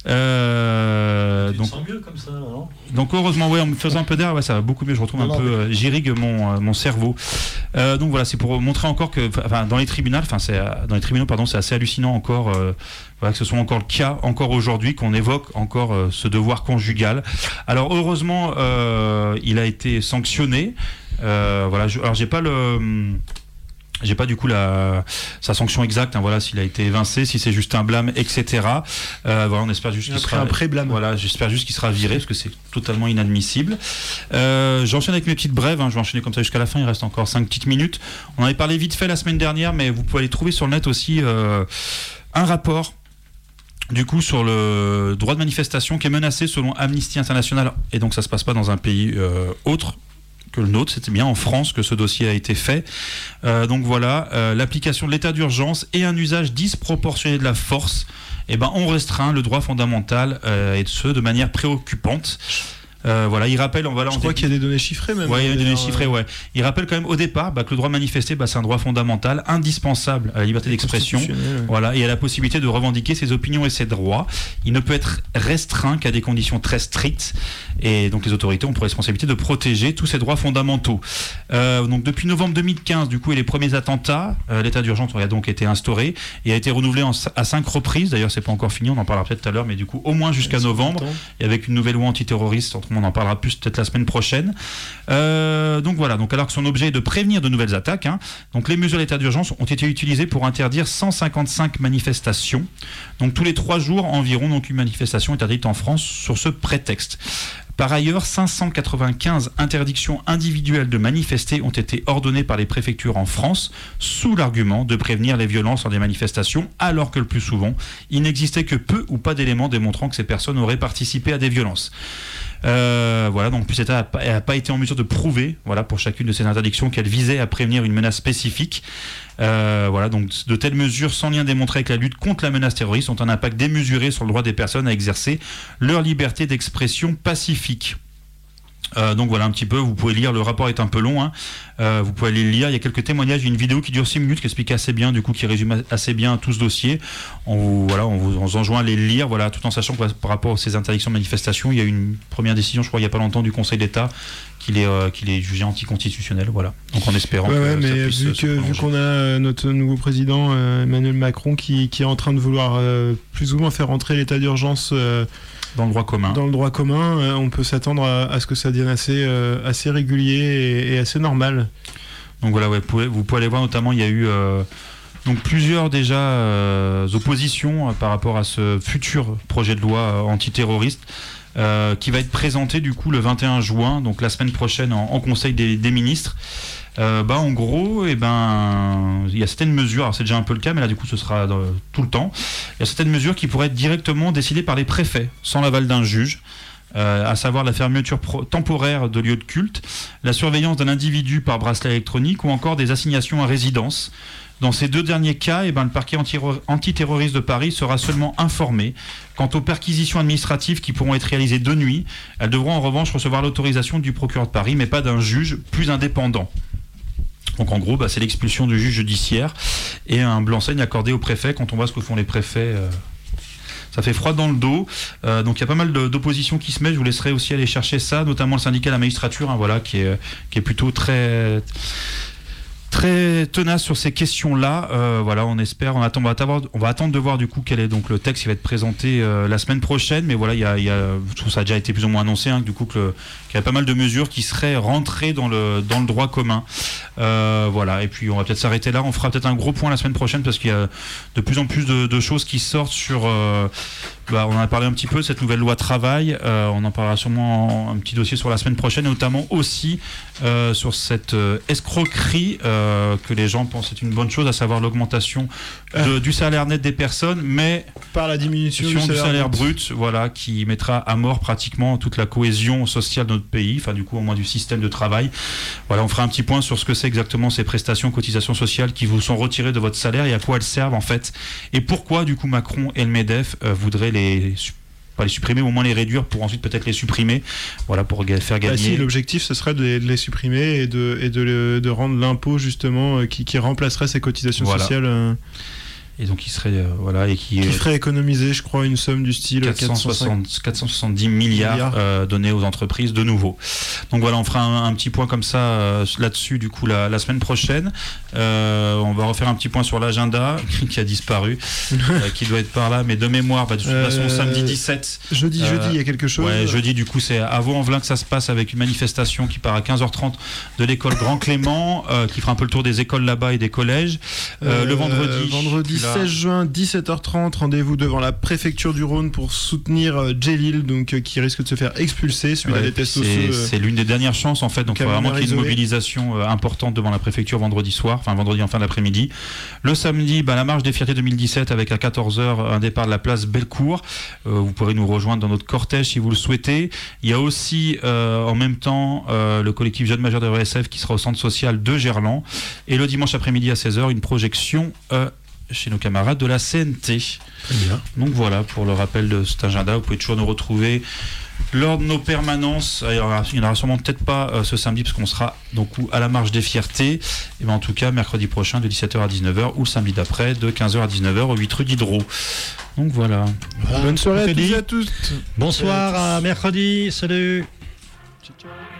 C: Euh,
A: tu
C: donc,
A: te sens mieux comme ça, non ?
C: Donc heureusement, ouais, en me faisant un peu d'air, ouais, ça va beaucoup mieux. Je retrouve non, un non, peu, mais... euh, j'irrigue mon euh, mon cerveau. Euh, donc voilà, c'est pour montrer encore que, enfin, dans les tribunaux, enfin, c'est dans les tribunaux, pardon, c'est assez hallucinant encore, euh, voilà, que ce soit encore le cas, encore aujourd'hui, qu'on évoque encore euh, ce devoir conjugal. Alors heureusement, euh, il a été sanctionné. Euh, voilà, je, alors j'ai pas le J'ai pas du coup la, sa sanction exacte, hein, voilà, s'il a été évincé, si c'est juste un blâme, et cetera. Euh, voilà, on espère juste qu'il sera
B: un pré-blâme.
C: Voilà, j'espère juste qu'il sera viré parce que c'est totalement inadmissible. Euh, j'enchaîne avec mes petites brèves, hein, je vais enchaîner comme ça jusqu'à la fin. Il reste encore cinq petites minutes. On en avait parlé vite fait la semaine dernière, mais vous pouvez aller trouver sur le net aussi euh, un rapport. Du coup, sur le droit de manifestation qui est menacé selon Amnesty International, et donc ça se passe pas dans un pays euh, autre que le nôtre, c'était bien en France que ce dossier a été fait. Euh, donc voilà, euh, l'application de l'état d'urgence et un usage disproportionné de la force, eh ben, on restreint le droit fondamental euh, et ce de manière préoccupante. Euh, voilà, il rappelle, on va là.
B: Je crois qu'il y a des données chiffrées même.
C: Ouais, il y a des données chiffrées, ouais. Il rappelle quand même au départ bah, que le droit de manifester, bah, c'est un droit fondamental, indispensable à la liberté d'expression,
B: ouais.
C: Voilà, et à la possibilité de revendiquer ses opinions et ses droits. Il ne peut être restreint qu'à des conditions très strictes, et donc les autorités ont pour responsabilité de protéger tous ces droits fondamentaux. Euh, donc depuis novembre deux mille quinze, du coup, et les premiers attentats, euh, l'état d'urgence a donc été instauré et a été renouvelé en, à cinq reprises. D'ailleurs, c'est pas encore fini, on en parlera peut-être tout à l'heure, mais du coup, au moins jusqu'à novembre, et avec une nouvelle loi antiterroriste. Entre on en parlera plus peut-être la semaine prochaine. Euh, donc voilà, donc alors que son objet est de prévenir de nouvelles attaques, hein, donc les mesures de l'état d'urgence ont été utilisées pour interdire cent cinquante-cinq manifestations. Donc tous les trois jours environ, donc une manifestation est interdite en France sur ce prétexte. Par ailleurs, cinq cent quatre-vingt-quinze interdictions individuelles de manifester ont été ordonnées par les préfectures en France sous l'argument de prévenir les violences lors des manifestations, alors que le plus souvent, il n'existait que peu ou pas d'éléments démontrant que ces personnes auraient participé à des violences. Euh, voilà, donc plus l'État n'a pas été en mesure de prouver, voilà, pour chacune de ces interdictions qu'elle visait à prévenir une menace spécifique. Euh, voilà, donc de telles mesures sans lien démontré avec la lutte contre la menace terroriste ont un impact démesuré sur le droit des personnes à exercer leur liberté d'expression pacifique. Euh, donc voilà un petit peu, vous pouvez lire, le rapport est un peu long, hein. euh, vous pouvez aller le lire, il y a quelques témoignages, il y a une vidéo qui dure six minutes qui explique assez bien, du coup qui résume assez bien tout ce dossier. On vous, voilà, on vous, on vous enjoint à les lire, voilà, tout en sachant que par rapport à ces interdictions de manifestation, il y a eu une première décision, je crois il n'y a pas longtemps, du Conseil d'État qu'il est, euh, qu'il est jugé anticonstitutionnel, voilà. Donc en espérant
B: ouais,
C: que
B: ouais,
C: ça
B: mais
C: puisse
B: vu,
C: se
B: que, vu qu'on a euh, notre nouveau président euh, Emmanuel Macron qui, qui est en train de vouloir euh, plus ou moins faire entrer l'état d'urgence euh,
C: dans le droit commun,
B: dans le droit commun euh, on peut s'attendre à, à ce que ça devienne assez, euh, assez régulier et, et assez normal.
C: Donc voilà, ouais, vous, pouvez, vous pouvez aller voir, notamment il y a eu euh, donc plusieurs déjà euh, oppositions euh, par rapport à ce futur projet de loi euh, antiterroriste. Euh, qui va être présenté du coup le vingt et un juin, donc la semaine prochaine en, en Conseil des, des ministres. Euh, bah, en gros, eh ben, il y a certaines mesures, alors c'est déjà un peu le cas, mais là du coup ce sera dans, tout le temps. Il y a certaines mesures qui pourraient être directement décidées par les préfets, sans l'aval d'un juge. Euh, à savoir la fermeture pro- temporaire de lieux de culte, la surveillance d'un individu par bracelet électronique ou encore des assignations à résidence. Dans ces deux derniers cas, eh ben, le parquet anti- antiterroriste de Paris sera seulement informé. Quant aux perquisitions administratives qui pourront être réalisées de nuit, elles devront en revanche recevoir l'autorisation du procureur de Paris, mais pas d'un juge plus indépendant. Donc en gros, bah, c'est l'expulsion du juge judiciaire et un blanc-seing accordé au préfet. Quand on voit ce que font les préfets, euh, ça fait froid dans le dos. Euh, donc il y a pas mal de, d'oppositions qui se mettent. Je vous laisserai aussi aller chercher ça, notamment le syndicat de la magistrature, hein, voilà, qui est, qui est plutôt très... très tenace sur ces questions-là. Euh, voilà, on espère, on attend, on va attendre, on va attendre de voir du coup quel est donc le texte qui va être présenté euh, la semaine prochaine. Mais voilà, il y a, il y a, je trouve que ça a déjà été plus ou moins annoncé, hein, du coup que le, qu'il y a pas mal de mesures qui seraient rentrées dans le dans le droit commun. Euh, voilà, et puis on va peut-être s'arrêter là. On fera peut-être un gros point la semaine prochaine parce qu'il y a de plus en plus de, de choses qui sortent sur. Euh, bah, on en a parlé un petit peu cette nouvelle loi travail. Euh, on en parlera sûrement en, un petit dossier sur la semaine prochaine, et notamment aussi euh, sur cette euh, escroquerie. Euh, que les gens pensent c'est une bonne chose, à savoir l'augmentation de, du salaire net des personnes, mais
B: par la diminution du salaire,
C: du salaire brut, voilà, qui mettra à mort pratiquement toute la cohésion sociale de notre pays, enfin du coup au moins du système de travail. Voilà, on fera un petit point sur ce que c'est exactement ces prestations, cotisations sociales qui vous sont retirées de votre salaire et à quoi elles servent en fait, et pourquoi du coup Macron et le MEDEF euh, voudraient les pas les supprimer, mais au moins les réduire pour ensuite peut-être les supprimer, voilà, pour ga- faire gagner.
B: Bah si, l'objectif ce serait de les, de les supprimer et de, et de, le, de rendre l'impôt justement euh, qui, qui remplacerait ces cotisations
C: voilà.
B: sociales. Euh,
C: et donc il serait euh, voilà et qui,
B: qui ferait économiser, je crois, une somme du style
C: quatre cent soixante-dix milliards, milliards. Euh, donnés aux entreprises de nouveau. Donc voilà, on fera un, un petit point comme ça euh, là-dessus du coup la, la semaine prochaine. Euh, on va refaire un petit point sur l'agenda qui a disparu, euh, qui doit être par là, mais de mémoire, bah, de toute façon euh, samedi dix-sept.
B: Jeudi,
C: euh,
B: jeudi, il y a quelque chose.
C: Ouais, jeudi du coup c'est à Vaux-en-Velin que ça se passe avec une manifestation qui part à quinze heures trente de l'école Grand Clément, euh, qui fera un peu le tour des écoles là-bas et des collèges. Euh, euh, le vendredi.
B: Vendredi seize juin, dix-sept heures trente, rendez-vous devant la préfecture du Rhône pour soutenir euh, Djelil, donc euh, qui risque de se faire expulser. Celui-là
C: ouais,
B: déteste
C: c'est,
B: euh,
C: c'est l'une des dernières chances en fait, donc il faut vraiment qu'il y ait une mobilisation euh, importante devant la préfecture vendredi soir, enfin vendredi en fin d'après-midi. Le samedi, bah, la marche des fiertés deux mille dix-sept avec à quatorze heures un départ de la place Bellecour. Euh, vous pourrez nous rejoindre dans notre cortège si vous le souhaitez. Il y a aussi euh, en même temps euh, le collectif Jeunes Majeurs de R S F qui sera au centre social de Gerland. Et le dimanche après-midi à seize heures, une projection euh, chez nos camarades de la C N T.
A: Très bien.
C: Donc voilà pour le rappel de cet agenda. Vous pouvez toujours nous retrouver lors de nos permanences. Il n'y en aura sûrement peut-être pas euh, ce samedi parce qu'on sera donc à la marche des fiertés. Et ben en tout cas mercredi prochain de dix-sept heures à dix-neuf heures ou le samedi d'après de quinze heures à dix-neuf heures au huit rue Diderot. Donc voilà.
B: voilà. Bonne soirée à tous et à tous.
A: Bonsoir, à mercredi. Salut.
B: Ciao, ciao.